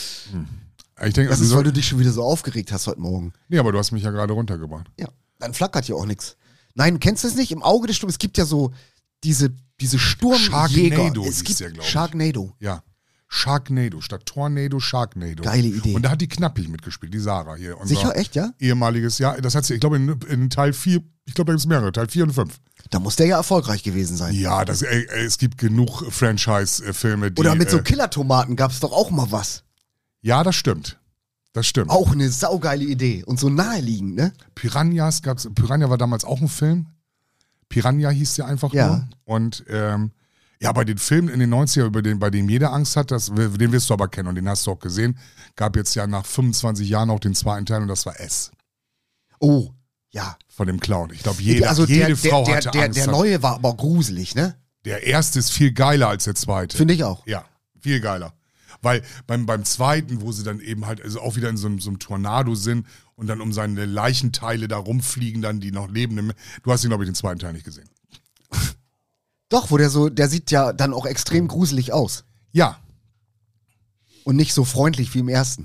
Ich denke, Das ist, weil du dich schon wieder so aufgeregt hast heute Morgen. Nee, aber du hast mich ja gerade runtergebracht. Ja, dann flackert ja auch nichts. Nein, kennst du es nicht? Im Auge des Sturms, es gibt ja so diese Sturmjäger. Sharknado Es hieß gibt der, glaub ich. Sharknado. Ja. Sharknado, statt Tornado, Sharknado. Geile Idee. Und da hat die Knappig mitgespielt, die Sarah hier. Unser Sicher, echt, ja? ehemaliges, ja, das hat sie, ich glaube, in Teil 4, ich glaube, da gibt es mehrere, Teil 4 und 5. Da muss der ja erfolgreich gewesen sein. Ja, es gibt genug Franchise-Filme, die... Oder mit so Killertomaten gab es doch auch mal was. Ja, das stimmt. Das stimmt. Auch eine saugeile Idee. Und so naheliegend, ne? Piranha war damals auch ein Film. Piranha hieß der einfach Ja. nur. Und ja, bei den Filmen in den 90er, bei dem jeder Angst hat, den wirst du aber kennen und den hast du auch gesehen, gab jetzt ja nach 25 Jahren auch den zweiten Teil und das war S. Oh, ja. Von dem Clown. Ich glaube, jede Frau hatte Angst. Der neue war aber gruselig, ne? Der erste ist viel geiler als der zweite. Finde ich auch. Ja, viel geiler. Weil beim zweiten, wo sie dann eben halt also auch wieder in so einem Tornado sind und dann um seine Leichenteile da rumfliegen, dann die noch lebenden. Du hast ihn, glaube ich, den zweiten Teil nicht gesehen. Doch, der sieht ja dann auch extrem gruselig aus. Ja. Und nicht so freundlich wie im ersten.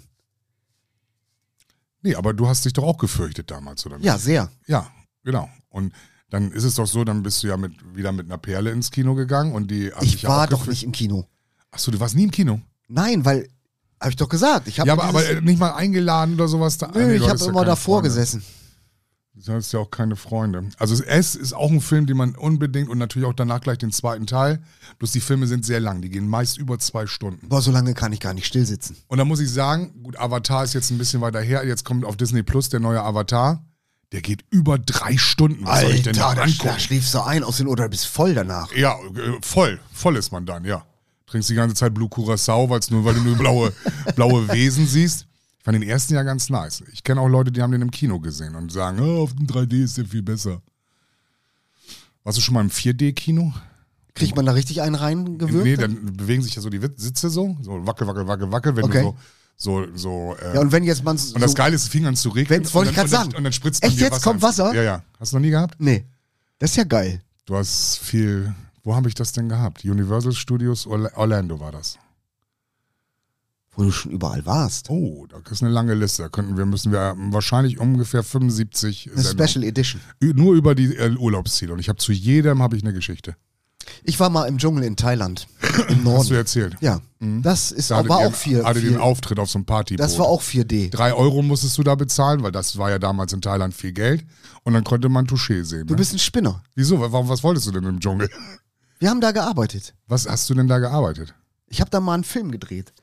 Nee, aber du hast dich doch auch gefürchtet damals, oder nicht? Ja, sehr. Ja, genau. Und dann ist es doch so, dann bist du ja wieder mit einer Perle ins Kino gegangen und die hat sich Ich ja war auch doch gefürchtet. nicht im Kino. Achso, du warst nie im Kino? Nein, weil, habe ich doch gesagt. Ich hab Ja, aber nicht mal eingeladen oder sowas? Nö, ich habe immer davor gesessen. Du hast ja auch keine Freunde. Also S ist auch ein Film, den man unbedingt und natürlich auch danach gleich den zweiten Teil. Bloß die Filme sind sehr lang, die gehen meist über 2 Stunden. Boah, so lange kann ich gar nicht still sitzen. Und da muss ich sagen, gut, Avatar ist jetzt ein bisschen weiter her. Jetzt kommt auf Disney Plus der neue Avatar. Der geht über 3 Stunden. Was soll ich denn da angucken? Da schläfst du ein aus den oder bist voll danach. Ja, voll ist man dann, ja. Trinkst die ganze Zeit Blue Curacao, weil du nur blaue Wesen siehst. Ich fand den ersten ja ganz nice. Ich kenne auch Leute, die haben den im Kino gesehen und sagen, oh, auf dem 3D ist der viel besser. Warst du schon mal im 4D-Kino? Kriegt man da richtig einen reingewürgt? Nee, dann bewegen sich ja so die Sitze so wackel, wenn Okay. du so Ja, und wenn jetzt man und das Geile ist, es fing an zu regnen. Wollte ich gerade sagen. Und dann spritzt man Echt dir jetzt? Wasser Kommt Wasser? Ja. Hast du noch nie gehabt? Nee. Das ist ja geil. Du hast viel. Wo habe ich das denn gehabt? Universal Studios Orlando war das. Wo du schon überall warst. Oh, das ist eine lange Liste. Da müssen wir wahrscheinlich ungefähr 75 Eine Sendungen. Special Edition. Nur über die Urlaubsziele. Und ich habe zu jedem eine Geschichte. Ich war mal im Dschungel in Thailand. Im Norden. Hast du erzählt? Ja. Das ist, Da war auch hatte den 4. Auftritt auf so einem Partyboot. Das war auch 4D. 3 Euro musstest du da bezahlen, weil das war ja damals in Thailand viel Geld. Und dann konnte man Touché sehen. Du Ne? bist ein Spinner. Wieso? Was wolltest du denn im Dschungel? Wir haben da gearbeitet. Was hast du denn da gearbeitet? Ich habe da mal einen Film gedreht.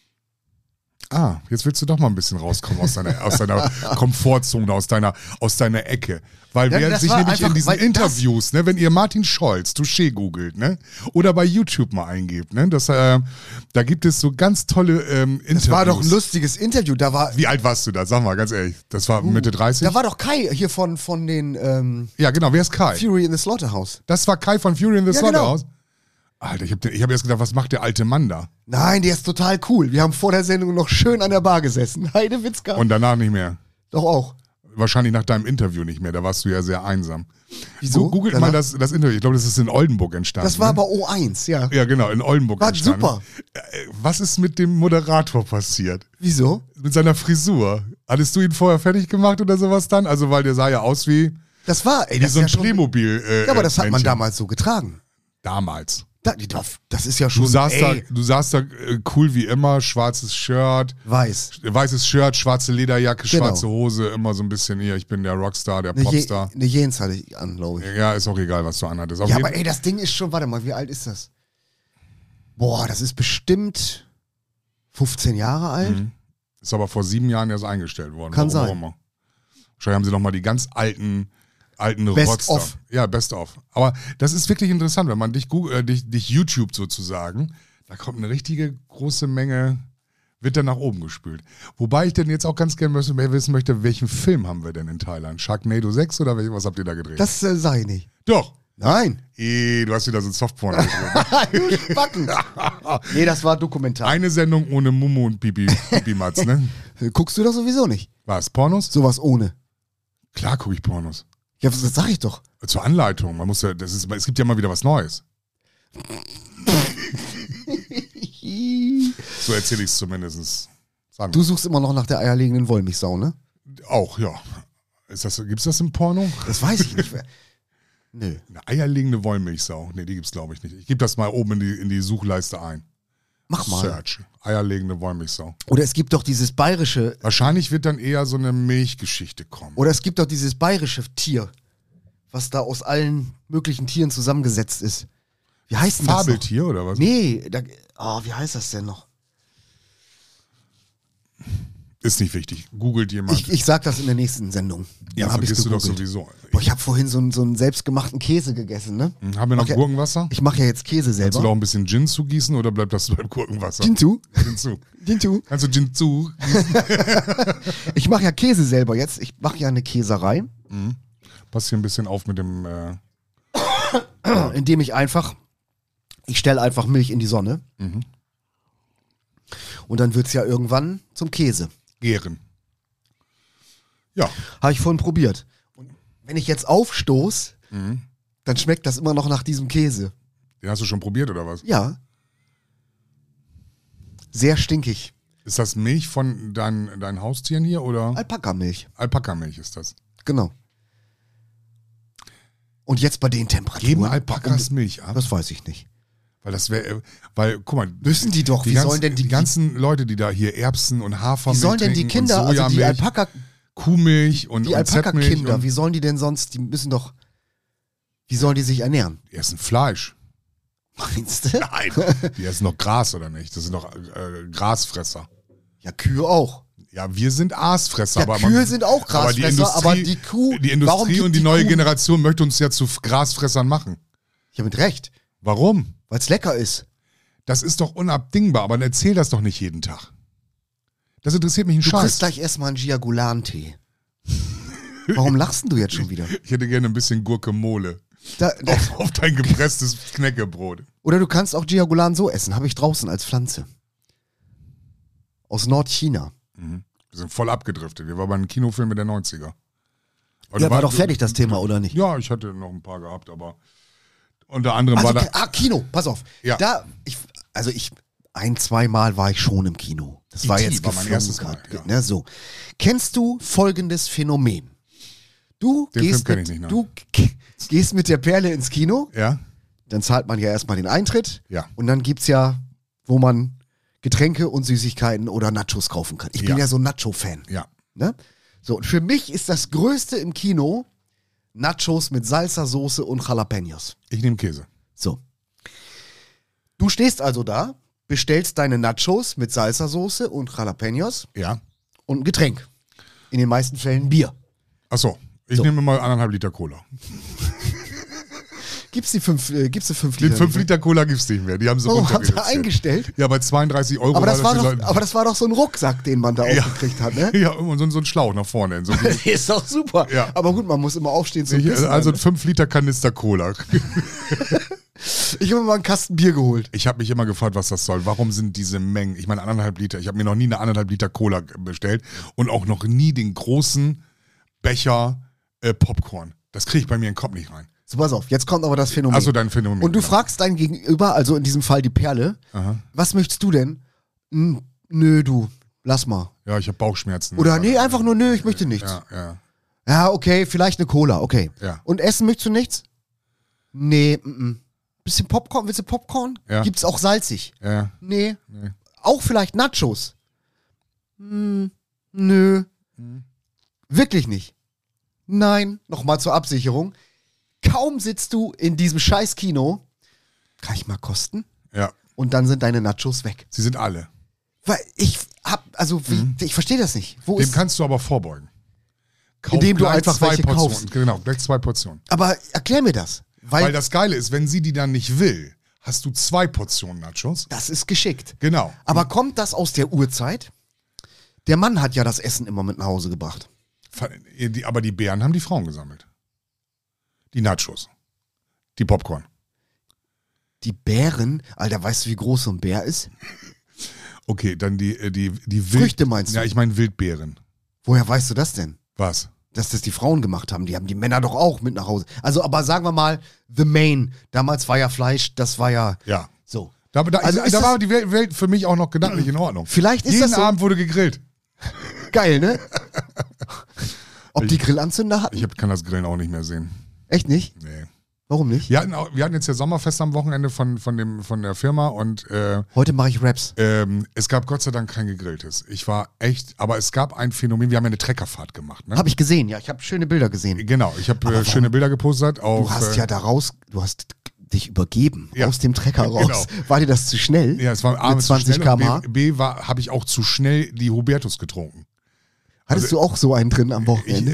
Ah, jetzt willst du doch mal ein bisschen rauskommen aus deiner Komfortzone, aus deiner Ecke. Weil Ja, wer das sich war nämlich in einfach- diesen weil Interviews, ne, wenn ihr Martin Scholz, Touché googelt, ne, oder bei YouTube mal eingebt, ne, da gibt es so ganz tolle Interviews. Das war doch ein lustiges Interview. Da war, Wie alt warst du da? Sag mal, ganz ehrlich. Das war Mitte 30? da war doch Kai hier von den Ja, genau. Wer ist Kai? Fury in the Slaughterhouse. Das war Kai von Fury in the Ja, genau. Slaughterhouse? Alter, ich hab erst gedacht, was macht der alte Mann da? Nein, der ist total cool. Wir haben vor der Sendung noch schön an der Bar gesessen. Heidewitzka. Und danach nicht mehr. Doch auch. Wahrscheinlich nach deinem Interview nicht mehr. Da warst du ja sehr einsam. Wieso? Googelt Danach? mal das Interview. Ich glaube, das ist in Oldenburg entstanden. Das war ne? aber O1, ja. Ja, genau, in Oldenburg War entstanden. super. Was ist mit dem Moderator passiert? Wieso? Mit seiner Frisur? Hattest du ihn vorher fertig gemacht oder sowas dann? Also, weil der sah ja aus wie Das war, ey, das so ein ist ja schon, Playmobil. Ja, aber das hat man Männchen. damals so getragen. Damals. Das ist ja schon, Du saßt ey, da cool wie immer, schwarzes Shirt, weißes Shirt, schwarze Lederjacke, Genau. schwarze Hose, immer so ein bisschen hier, ich bin der Rockstar, der eine Popstar. Jeans hatte ich an, glaube ich. Ja, ist auch egal, was du anhattest. Auf Ja, jeden- aber ey, das Ding ist schon, warte mal, wie alt ist das? Boah, das ist bestimmt 15 Jahre alt. Mhm. Ist aber vor 7 Jahren erst eingestellt worden. Kann Warum sein. auch immer. Wahrscheinlich haben sie nochmal die ganz alten Best Rockstar. of. Ja, Best of. Aber das ist wirklich interessant, wenn man dich YouTube sozusagen, da kommt eine richtige große Menge, wird dann nach oben gespült. Wobei ich denn jetzt auch ganz gerne wissen möchte, welchen Film haben wir denn in Thailand? Sharknado 6 oder was habt ihr da gedreht? Das sag ich nicht. Doch. Nein. Du hast wieder so ein Softporn gedreht. Du Backen. Nee, das war dokumentar. Eine Sendung ohne Mumu und Bibi Matz, ne? Guckst du doch sowieso nicht. Was, Pornos? Sowas ohne. Klar gucke ich Pornos. Ja, das sag ich doch. Zur Anleitung. Man muss ja, es gibt ja mal wieder was Neues. So erzähle ich es zumindest. Du suchst immer noch nach der eierlegenden Wollmilchsau, ne? Auch, ja. Gibt's das im Porno? Das weiß ich nicht. Nö. Eine eierlegende Wollmilchsau. Nee, die gibt's glaube ich nicht. Ich gebe das mal oben in die Suchleiste ein. Mach mal. Search. Eierlegende Wollmilchsau. Oder es gibt doch dieses bayerische, Wahrscheinlich wird dann eher so eine Milchgeschichte kommen. oder es gibt doch dieses bayerische Tier, was da aus allen möglichen Tieren zusammengesetzt ist. Wie heißt denn das noch? Fabeltier oder was? Nee, wie heißt das denn noch? Ist nicht wichtig. Googelt jemand. Ich sag das in der nächsten Sendung. ja, Dann hab ich's vergisst du doch gegoogelt. sowieso. Boah, ich habe vorhin so einen selbstgemachten Käse gegessen, ne? Haben wir noch Okay. Gurkenwasser? Ich mache ja jetzt Käse Kannst du da selber. auch ein bisschen Gin zugießen oder bleibt das beim Gurkenwasser? Gintu? Gin zu. Gintu? Kannst du Gin zu? Ich mache ja Käse selber jetzt. Ich mache ja eine Käserei, Pass hier ein bisschen auf mit dem. indem ich stelle einfach Milch in die Sonne. Und dann wird's ja irgendwann zum Käse. Gären. Ja. Habe ich vorhin probiert. Und wenn ich jetzt aufstoß, dann schmeckt das immer noch nach diesem Käse. Den hast du schon probiert oder was? Ja. Sehr stinkig. Ist das Milch von deinen Haustieren hier oder? Alpakamilch. Alpakamilch ist das. Genau. Und jetzt bei den Temperaturen. Geben Alpakas Milch ab? Das weiß ich nicht. Weil, guck mal. Müssen die doch. Wie sollen denn die ganzen Leute, die da hier Erbsen und Hafermilch Wie sollen denn die trinken Kinder, und also die Sojamilch, Kuhmilch und die und Alpaka-Kinder, Z-Milch wie sollen die denn sonst, wie sollen die sich ernähren? die essen Fleisch. Meinst du? Nein, die essen doch Gras oder nicht? Das sind doch Grasfresser. Ja, Kühe auch. Ja, wir sind Aasfresser. Ja, Kühe sind auch Grasfresser, aber die Kuh- Die warum Industrie gibt und die die neue Kuh- Generation möchte uns ja zu Grasfressern machen. Ja, mit Recht. Warum? Weil es lecker ist. Das ist doch unabdingbar, aber erzähl das doch nicht jeden Tag. Das interessiert mich ein Du kriegst Scheiß. gleich erstmal einen Giagulan-Tee. Warum lachst denn du jetzt schon wieder? Ich hätte gerne ein bisschen Gurke-Mole Da, auf dein gepresstes Knäckebrot. oder du kannst auch Giagulan so essen. Habe ich draußen als Pflanze. Aus Nordchina. Wir sind voll abgedriftet. Wir waren bei einem Kinofilm mit der 90er. Aber Ja, du war doch fertig das Thema, oder nicht? Ja, ich hatte noch ein paar gehabt, aber unter anderem war Also, da. Kino, pass auf. Ja. ein, zweimal war ich schon im Kino. Das war E.T. jetzt war mein erstes Mal, ja. Ne, so. Kennst du folgendes Phänomen? Du Den Film kenn ich nicht, ne? du gehst mit der Perle ins Kino, Ja? dann zahlt man ja erstmal den Eintritt Ja. und dann gibt's ja, wo man Getränke und Süßigkeiten oder Nachos kaufen kann. Ich bin ja so ein Nacho-Fan. Ja. Ne? So, und für mich ist das Größte im Kino Nachos mit Salsa-Soße und Jalapenos. Ich nehme Käse. So. Du stehst also da, bestellst deine Nachos mit Salsa-Soße und Jalapenos Ja. und ein Getränk. In den meisten Fällen Bier. Achso, ich So. nehme mal 1,5 Liter Cola. Gibt's die 5 Liter? Den 5 Liter Cola gibt's nicht mehr. Die haben sie Warum haben sie runterreduziert. eingestellt? Ja, bei 32 Euro Aber das, war die doch, Leute- aber das war doch so ein Rucksack, den man da aufgekriegt hat, ne? Ja, und so ein Schlauch nach vorne. So Ist doch super. Ja. Aber gut, man muss immer aufstehen zum Pissen. also ein 5 Liter Kanister Cola. Ich habe mir mal einen Kasten Bier geholt. Ich habe mich immer gefragt, was das soll. Warum sind diese Mengen? Ich meine, 1,5 Liter. Ich habe mir noch nie eine 1,5 Liter Cola bestellt und auch noch nie den großen Becher Popcorn. Das kriege ich bei mir in den Kopf nicht rein. So, pass auf, jetzt kommt aber das Phänomen. Achso, dein Phänomen. Und du genau. fragst dein Gegenüber, also in diesem Fall die Perle, Aha. was möchtest du denn? Nö, du, lass mal. Ja, ich habe Bauchschmerzen. Oder nee, einfach nur nö, ich möchte nichts. Ja, ja. Ja, okay, vielleicht eine Cola, okay. Ja. Und essen möchtest du nichts? Nee, Bisschen Popcorn, willst du Popcorn? Ja. Gibt's auch salzig? Ja. Nee. Nee. Auch vielleicht Nachos? Nö. Wirklich nicht. Nein, nochmal zur Absicherung. Kaum sitzt du in diesem scheiß Kino, kann ich mal kosten? Ja. Und dann sind deine Nachos weg. Sie sind alle. Weil ich ich verstehe das nicht. Wo Dem ist, kannst du aber vorbeugen. Kauf Indem du gleich einfach 2 welche Portionen. kaufst. Genau, gleich 2 Portionen. aber erklär mir das. Weil das Geile ist, wenn sie die dann nicht will, hast du 2 Portionen Nachos. das ist geschickt. Genau. Aber kommt das aus der Urzeit? Der Mann hat ja das Essen immer mit nach Hause gebracht. Aber die Beeren haben die Frauen gesammelt. Die Nachos. Die Popcorn. Die Bären, Alter, weißt du, wie groß so ein Bär ist? Okay, dann die Früchte meinst du? Ja, ich meine Wildbeeren. Woher weißt du das denn? Was? Dass das die Frauen gemacht haben. Die haben die Männer doch auch mit nach Hause. Also, aber sagen wir mal, The Main. Damals war ja Fleisch, das war ja Ja. so. Da Also ist da das- war die Welt für mich auch noch gedanklich in Ordnung. Vielleicht ist Jeden das so Abend wurde gegrillt. geil, ne? Ob die Grillanzünder hatten? Kann das Grillen auch nicht mehr sehen. Echt nicht? Nee. Warum nicht? Wir hatten jetzt ja Sommerfest am Wochenende von der Firma und Heute mache ich Raps. es gab Gott sei Dank kein gegrilltes. Aber es gab ein Phänomen, wir haben ja eine Treckerfahrt gemacht. Ne? Habe ich gesehen, ja. Ich habe schöne Bilder gesehen. Genau, ich habe schöne Bilder gepostet. Du hast ja daraus, du hast dich übergeben Ja. aus dem Trecker raus. Genau. War dir das zu schnell? Ja, es war A, mit zu 20 schnell und km/h? B habe ich auch zu schnell die Hubertus getrunken. Hattest du auch so einen drin am Wochenende?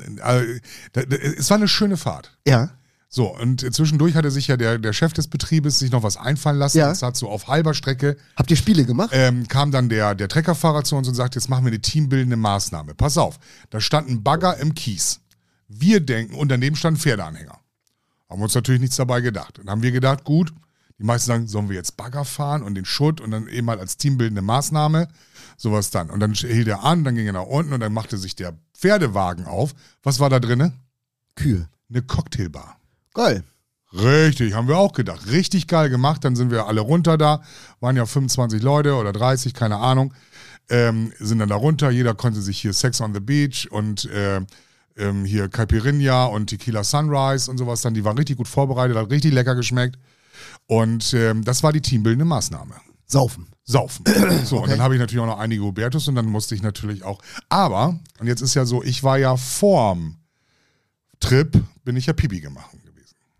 Es war eine schöne Fahrt. Ja. So, und zwischendurch hatte sich ja der Chef des Betriebes sich noch was einfallen lassen. Ja. Das hat so auf halber Strecke, Habt ihr Spiele gemacht? kam dann der Treckerfahrer zu uns und sagt, jetzt machen wir eine teambildende Maßnahme. Pass auf, da stand ein Bagger im Kies. Wir denken, und daneben stand ein Pferdeanhänger. Haben wir uns natürlich nichts dabei gedacht. Dann haben wir gedacht, gut, die meisten sagen, sollen wir jetzt Bagger fahren und den Schutt und dann eben mal als teambildende Maßnahme, sowas dann. Und dann hielt er an, dann ging er nach unten und dann machte sich der Pferdewagen auf. Was war da drinne? Kühe. Eine Cocktailbar. Geil. Richtig, haben wir auch gedacht. Richtig geil gemacht. Dann sind wir alle runter da. Waren ja 25 Leute oder 30, keine Ahnung. Sind dann da runter. Jeder konnte sich hier Sex on the Beach und hier Caipirinha und Tequila Sunrise und sowas dann. Die waren richtig gut vorbereitet, hat richtig lecker geschmeckt. Und das war die teambildende Maßnahme. Saufen. Saufen. So, und dann habe ich natürlich auch noch einige Hubertus und dann musste ich natürlich auch. Aber, und jetzt ist ja so, ich war ja vorm Trip, bin ich ja Pipi gemacht gewesen.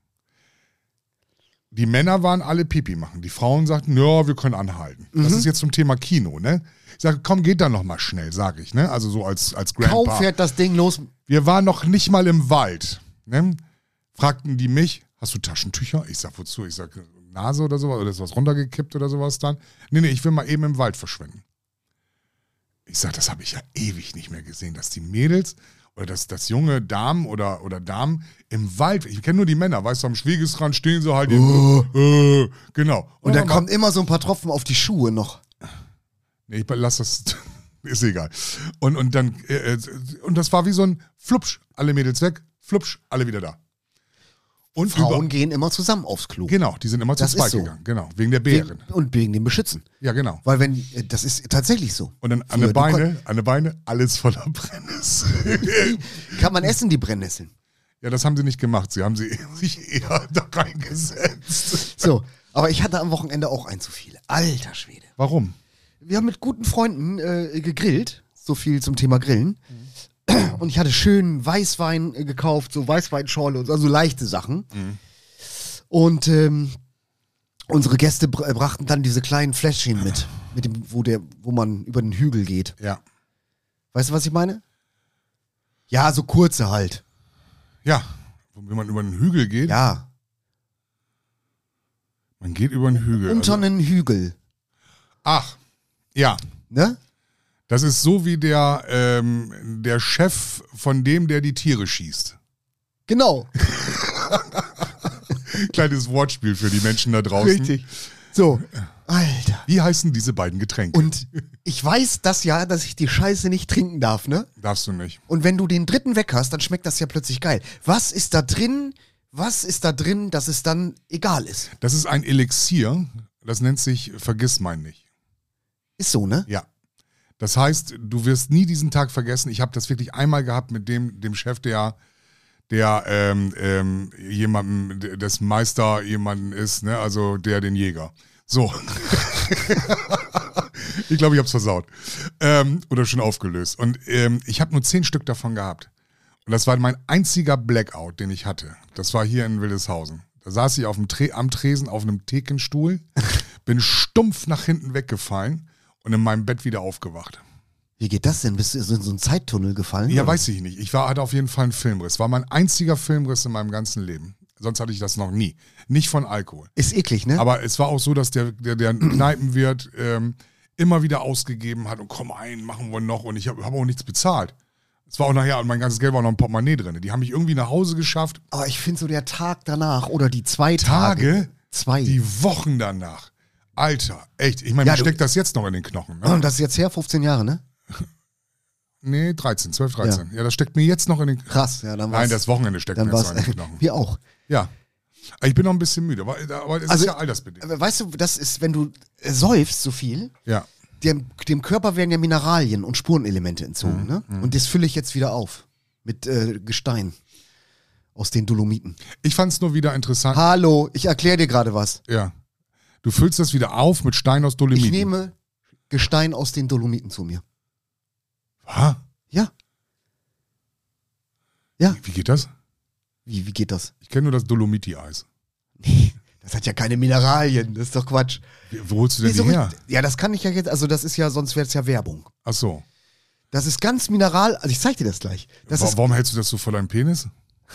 Die Männer waren alle Pipi machen. Die Frauen sagten, ja, wir können anhalten. Das ist jetzt zum Thema Kino, ne? Ich sage, komm, geht dann noch mal schnell, sage ich, ne? Also so als Grandpa. Kaum fährt das Ding los. Wir waren noch nicht mal im Wald. Ne? Fragten die mich, hast du Taschentücher? Ich sag, wozu? Ich sag, Nase oder sowas? Oder ist was runtergekippt oder sowas dann? Nee, ich will mal eben im Wald verschwinden. Ich sag, das habe ich ja ewig nicht mehr gesehen, dass die Mädels oder dass junge Damen oder Damen im Wald, ich kenne nur die Männer, weißt du, am Schwiegesrand stehen sie halt, genau. Und da kommen immer so ein paar Tropfen auf die Schuhe noch. Nee, ich lass das, ist egal. Und dann, und das war wie so ein Flupsch, alle Mädels weg, Flupsch, alle wieder da. Und Frauen gehen immer zusammen aufs Klo. Genau, die sind immer zu Das ist zweit so. gegangen. Genau, wegen der Beeren. Und wegen dem Beschützen. Ja, genau. Weil das ist tatsächlich so. Und dann an Früher, den Beine, alles voller Brennnessel. Kann man essen, die Brennnesseln. Ja, das haben sie nicht gemacht. Sie haben sich eher da reingesetzt. So, aber ich hatte am Wochenende auch ein zu viel. Alter Schwede. Warum? Wir haben mit guten Freunden gegrillt. So viel zum Thema Grillen. Und ich hatte schön Weißwein gekauft, so Weißweinschorle und so, also leichte Sachen. Und unsere Gäste brachten dann diese kleinen Fläschchen mit dem, wo man über den Hügel geht. Ja. Weißt du, was ich meine? Ja, so kurze halt. Ja, wenn man über einen Hügel geht. Ja, Man geht über einen Hügel. unter Also, einen Hügel. ach, ja. Ne? Das ist so wie der Chef von dem, der die Tiere schießt. Genau. Kleines Wortspiel für die Menschen da draußen. Richtig. So, Alter. Wie heißen diese beiden Getränke? Und ich weiß das ja, dass ich die Scheiße nicht trinken darf, ne? Darfst du nicht. Und wenn du den dritten weg hast, dann schmeckt das ja plötzlich geil. Was ist da drin, dass es dann egal ist? Das ist ein Elixier, das nennt sich Vergissmein nicht. Ist so, ne? Ja. Das heißt, du wirst nie diesen Tag vergessen. Ich habe das wirklich einmal gehabt mit dem Chef, der jemandem, des Meister jemanden ist, ne? Also den Jäger. So. Ich glaube, ich habe es versaut. Oder schon aufgelöst. Und ich habe nur 10 Stück davon gehabt. Und das war mein einziger Blackout, den ich hatte. Das war hier in Wildeshausen. Da saß ich am Tresen auf einem Thekenstuhl, bin stumpf nach hinten weggefallen und in meinem Bett wieder aufgewacht. Wie geht das denn? Bist du in so einen Zeittunnel gefallen? Ja, oder? weiß ich nicht. Hatte auf jeden Fall einen Filmriss. War mein einziger Filmriss in meinem ganzen Leben. Sonst hatte ich das noch nie. Nicht von Alkohol. Ist eklig, ne? Aber es war auch so, dass der Kneipenwirt immer wieder ausgegeben hat und komm ein, machen wir noch. Und ich hab auch nichts bezahlt. Es war auch nachher, mein ganzes Geld war noch ein Portemonnaie drin. Die haben mich irgendwie nach Hause geschafft. Aber ich finde so der Tag danach oder die 2 Tage, Zwei. die Wochen danach. Alter, echt. Ich meine, Ja, mir steckt das jetzt noch in den Knochen. Ne? Und das ist jetzt her, 15 Jahre, ne? Nee, 12, 13. Ja, das steckt mir jetzt noch in den Knochen. Krass, ja, dann war's. Nein, das Wochenende steckt mir dann jetzt war's, noch in den Knochen. wir auch. Ja. Ich bin noch ein bisschen müde, aber es ist ja altersbedingt. Weißt du, das ist, wenn du säufst so viel, Ja. dem Körper werden ja Mineralien und Spurenelemente entzogen, ne? Und das fülle ich jetzt wieder auf. Mit Gestein. Aus den Dolomiten. Ich fand es nur wieder interessant. Hallo, ich erkläre dir gerade was. Ja. Du füllst das wieder auf mit Stein aus Dolomiten. Ich nehme Gestein aus den Dolomiten zu mir. Was? Ja. Ja. Wie geht das? Wie geht das? Ich kenne nur das Dolomiti-Eis. Nee, das hat ja keine Mineralien. Das ist doch Quatsch. Wo holst du denn Wieso? die her? Ja, das kann ich ja jetzt, also das ist ja, sonst wäre es ja Werbung. Ach so. Das ist ganz mineral, also ich zeig dir das gleich. Das ist Warum hältst du das so vor deinem Penis?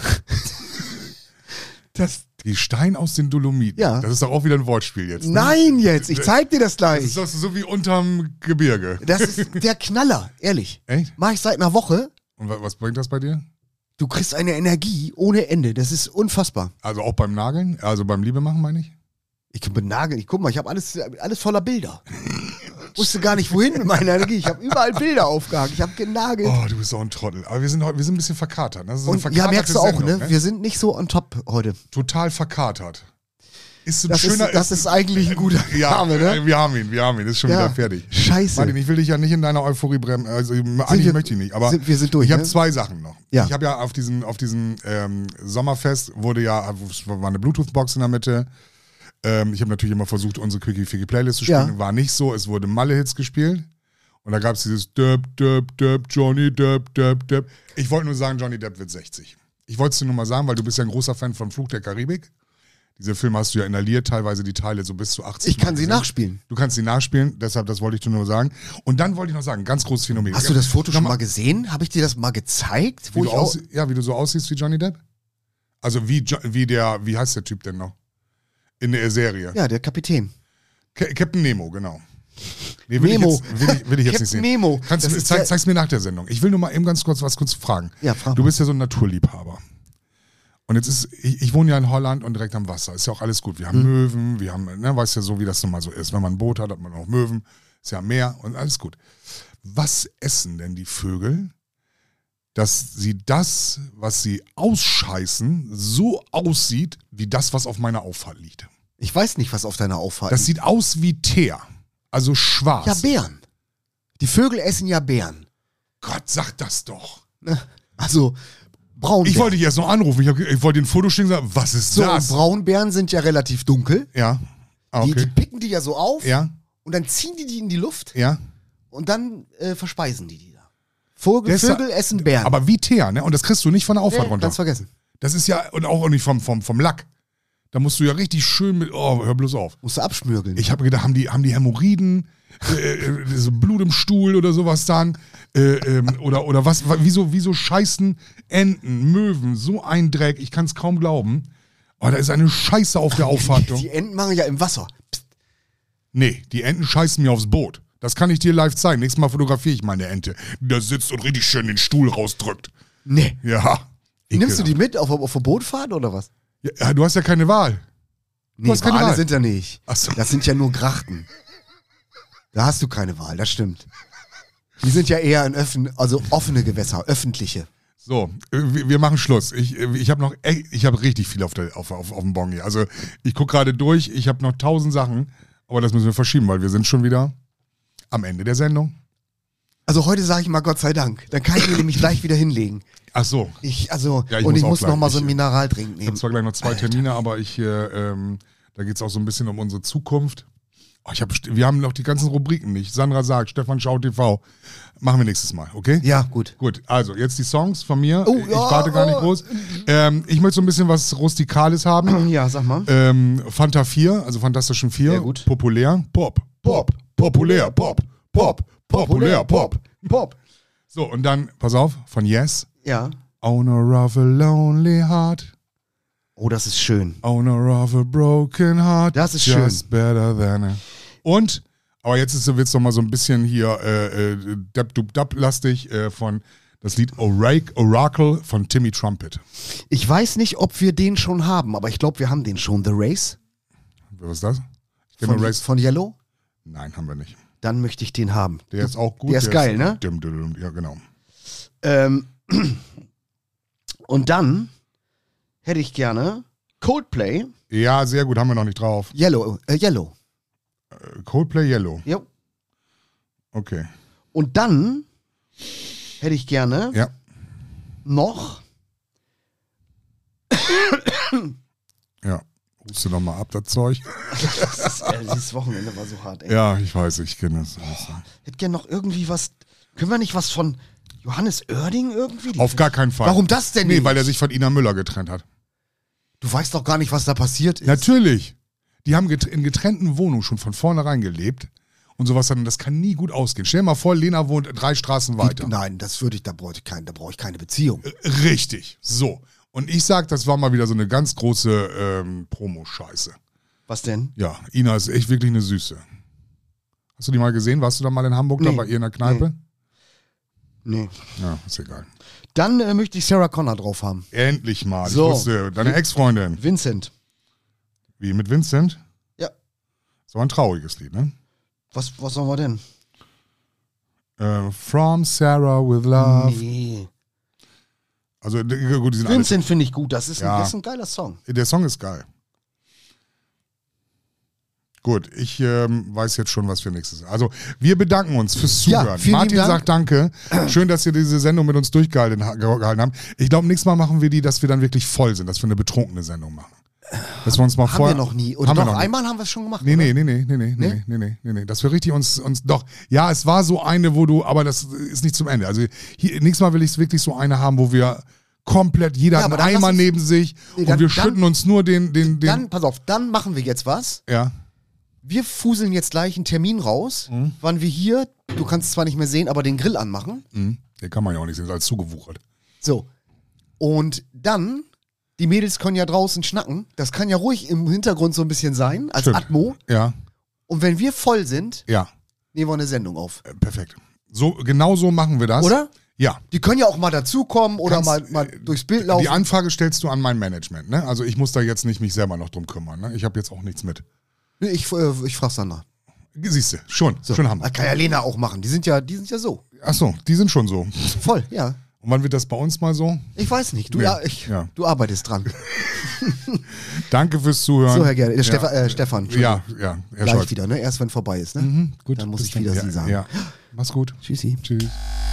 das. Die Stein aus den Dolomiten. Ja. Das ist doch auch wieder ein Wortspiel jetzt. Ne? Nein jetzt, ich zeig dir das Das gleich. ist doch so wie unterm Gebirge. Das ist der Knaller, ehrlich. Echt? Mach ich seit einer Woche. Und was bringt das bei dir? Du kriegst eine Energie ohne Ende. Das ist unfassbar. Also auch beim Nageln? Also beim Liebemachen, meine ich? Ich kann benageln. Guck mal, ich habe alles voller Bilder. Wusste gar nicht, wohin mit meiner Energie. Ich habe überall Bilder aufgehangen. Ich habe genagelt. Oh, du bist so ein Trottel. Aber wir sind ein bisschen verkatert. Das ist so eine Und ja, verkaterte merkst du auch, Sendung, ne? Wir sind nicht so on top heute. Total verkatert. Ist so ein Das, schöner. das ist eigentlich ein guter ja, Name, ne? wir haben ihn. Ist schon Ja. wieder fertig. Scheiße. Martin, ich will dich ja nicht in deiner Euphorie bremsen. Also eigentlich wir- möchte ich nicht. Aber wir sind durch, ich habe ne? 2 Sachen noch. Ja. Ich habe ja auf diesem Sommerfest war eine Bluetooth-Box in der Mitte. Ich habe natürlich immer versucht, unsere Quickie-Ficky-Playlist zu spielen. Ja. War nicht so. Es wurde Malle-Hits gespielt. Und da gab es dieses Depp, Johnny Depp. Ich wollte nur sagen, Johnny Depp wird 60. Ich wollte es dir nur mal sagen, weil du bist ja ein großer Fan von Flug der Karibik. Diese Filme hast du ja inhaliert, teilweise die Teile so bis zu 80. Ich kann Mal sie gesehen. nachspielen. Du kannst sie nachspielen, deshalb, das wollte ich dir nur sagen. Und dann wollte ich noch sagen, ganz großes Phänomen. Hast du das Foto schon Nochmal, mal gesehen? Habe ich dir das mal gezeigt? wie du so aussiehst wie Johnny Depp? Also wie heißt der Typ denn noch? In der Serie. Ja, der Kapitän. Captain Nemo, genau. Nee, Nemo. Will ich jetzt nicht sehen. Nemo. Kannst Das du, ist zeig's mir nach der Sendung. Ich will nur mal eben ganz kurz fragen. Ja, frag Du mal. bist ja so ein Naturliebhaber. Und jetzt ich wohne ja in Holland und direkt am Wasser. Ist ja auch alles gut. Wir haben Möwen, wir haben, weißt ja so, wie das nun mal so ist. Wenn man ein Boot hat, hat man auch Möwen. Ist ja Meer und alles gut. Was essen denn die Vögel, dass sie das, was sie ausscheißen, so aussieht, wie das, was auf meiner Auffahrt liegt. Ich weiß nicht, was auf deiner Auffahrt Das sieht aus wie Teer. Also schwarz. Ja, Beeren. Die Vögel essen ja Beeren. Gott, sag das doch. Also, Braunbären. Ich wollte dich erst noch anrufen. Ich wollte den Foto schicken und sagen, was ist so, das? und Braunbären sind ja relativ dunkel. Ja. Ah, Die okay. picken die ja so auf Ja, und dann ziehen die in die Luft ja. und dann verspeisen die da. Der ist Vögel essen Bären. Aber wie Teer, ne? Und das kriegst du nicht von der Auffahrt nee, runter. ganz vergessen. Das ist ja, und auch nicht vom Lack. Da musst du ja richtig schön mit, oh, hör bloß auf. Musst du abschmürgeln. Ich habe gedacht, haben die Hämorrhoiden, so Blut im Stuhl oder sowas dann, oder was, wieso scheißen Enten, Möwen, so ein Dreck, ich kann es kaum glauben. Oh, da ist eine Scheiße auf der Auffahrt. Die Enten machen ja im Wasser. Psst. Nee, die Enten scheißen mir aufs Boot. Das kann ich dir live zeigen. Nächstes Mal fotografiere ich meine Ente, die da sitzt und richtig schön den Stuhl rausdrückt. Nee. Ja. Nimmst du die mit auf der Bootfahrt oder was? Ja, du hast ja keine Wahl. Nee, hast keine Wale Wahl. sind ja nicht. Ach so. Das sind ja nur Grachten. Da hast du keine Wahl, das stimmt. Die sind ja eher in offene Gewässer, öffentliche. So, wir machen Schluss. Ich habe richtig viel auf dem Bon hier. Also ich gucke gerade durch, ich habe noch 1000 Sachen, aber das müssen wir verschieben, weil wir sind schon wieder am Ende der Sendung. Also heute sage ich mal Gott sei Dank. Dann kann ich mir nämlich gleich wieder hinlegen. Ach so. Ich Ja, muss gleich. noch mal so einen Ich Mineraldrink habe nehmen. zwar gleich noch 2 Termine, aber da geht es auch so ein bisschen um unsere Zukunft. Oh, wir haben noch die ganzen Rubriken nicht. Sandra sagt, Stefan Schau TV. Machen wir nächstes Mal, okay? Ja, gut. Gut, also jetzt die Songs von mir. Oh, ich ja, warte gar nicht groß. Ich möchte so ein bisschen was Rustikales haben. Ja, sag mal. Fanta 4, also Fantastischen 4. Sehr gut. Populär, Pop, populär, Pop, populär, Pop. Pop. So, und dann, pass auf, von Yes. Ja. Owner of a lonely heart. Oh, das ist schön. Owner of a broken heart. Das ist just schön. better than a... Und, aber jetzt wird's noch mal so ein bisschen hier Dab-Dub-Dab-lastig von das Lied Oracle von Timmy Trumpet. Ich weiß nicht, ob wir den schon haben, aber ich glaube, wir haben den schon. The Race Was ist das? Ich kenn nur Race. von Yellow. Nein, haben wir nicht. Dann möchte ich den haben. Der ist auch gut. Der ist geil, ne? Ja, genau. Und dann hätte ich gerne Coldplay. Ja, sehr gut, haben wir noch nicht drauf. Yellow. Coldplay Yellow. Jo. Okay. Und dann hätte ich gerne Ja. noch. Ja. Huste noch mal ab, das Zeug. Dieses Wochenende war so hart, ey. Ja, ich weiß, ich kenne das. Ich hätte gerne noch irgendwie was. Können wir nicht was von Johannes Oerding irgendwie? Auf gar keinen Fall. Warum das denn Nee, nicht? weil er sich von Ina Müller getrennt hat. Du weißt doch gar nicht, was da passiert ist. Natürlich. Die haben in getrennten Wohnungen schon von vornherein gelebt und sowas dann, das kann nie gut ausgehen. Stell dir mal vor, Lena wohnt 3 Straßen weiter. Nein, da brauche ich keine Beziehung. Richtig. So. Und ich sag, das war mal wieder so eine ganz große Promo-Scheiße. Was denn? Ja, Ina ist echt wirklich eine Süße. Hast du die mal gesehen? Warst du da mal in Hamburg da Nee. bei ihr in der Kneipe? Nee. Ja, ist egal. Dann möchte ich Sarah Connor drauf haben. Endlich mal. So. Ich wusste, deine Ex-Freundin. Vincent. Wie mit Vincent? Ja. Das war ein trauriges Lied, ne? Was sollen wir denn? From Sarah with Love. Nee. Also gut, die sind alle. Vincent finde ich gut. Das ist Ja. ein geiler Song. Der Song ist geil. Gut, ich weiß jetzt schon, was wir nächstes. Also, wir bedanken uns fürs Ja, Zuhören. vielen Martin lieben sagt Danke. Schön, dass ihr diese Sendung mit uns durchgehalten haben. Ich glaube, nächstes Mal machen wir die, dass wir dann wirklich voll sind, dass wir eine betrunkene Sendung machen. Dass wir uns mal Haben wir noch nie. Oder haben wir doch noch nie. einmal haben wir es schon gemacht. Nee, oder? nee. Dass wir richtig uns doch. Ja, es war so eine, wo du, aber das ist nicht zum Ende. Also hier, nächstes Mal will ich wirklich so eine haben, wo wir komplett, jeder Ja, hat aber einen dann Eimer lass uns- neben sich Nee, und dann- wir dann- schütten uns nur den. Dann, pass auf, dann machen wir jetzt was. Ja. Wir fuseln jetzt gleich einen Termin raus, wann wir hier, du kannst es zwar nicht mehr sehen, aber den Grill anmachen. Den kann man ja auch nicht sehen, ist alles zugewuchert. So. Und dann, die Mädels können ja draußen schnacken. Das kann ja ruhig im Hintergrund so ein bisschen sein, als Stimmt. Atmo. Ja, Und wenn wir voll sind, ja, nehmen wir eine Sendung auf. perfekt. So, genau so machen wir das. Oder? Ja. Die können ja auch mal dazukommen oder Kannst- mal durchs Bild laufen. Die Anfrage stellst du an mein Management, ne? Also ich muss da jetzt nicht mich selber noch drum kümmern, ne? Ich habe jetzt auch nichts mit. Nee, ich frage Sandra. Siehst du, schon So. haben wir. Das kann ja Lena auch machen. Die sind ja so. Achso, die sind schon so. Voll, ja. Und wann wird das bei uns mal so? Ich weiß nicht. Du, Nee. du arbeitest dran. Danke fürs Zuhören. So, Herr Gerde. Stefan. Ja, Herr Gleich Scholz. wieder, ne? Erst wenn vorbei ist, ne? Gut, Dann muss bis ich wieder Sie sagen. Ja. Mach's gut. Tschüssi. Tschüss.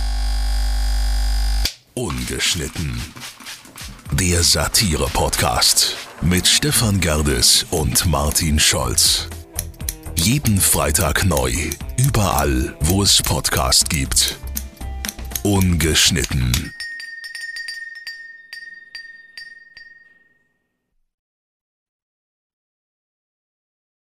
Ungeschnitten. Der Satire-Podcast mit Stefan Gerdes und Martin Scholz. Jeden Freitag neu, überall, wo es Podcast gibt. Ungeschnitten.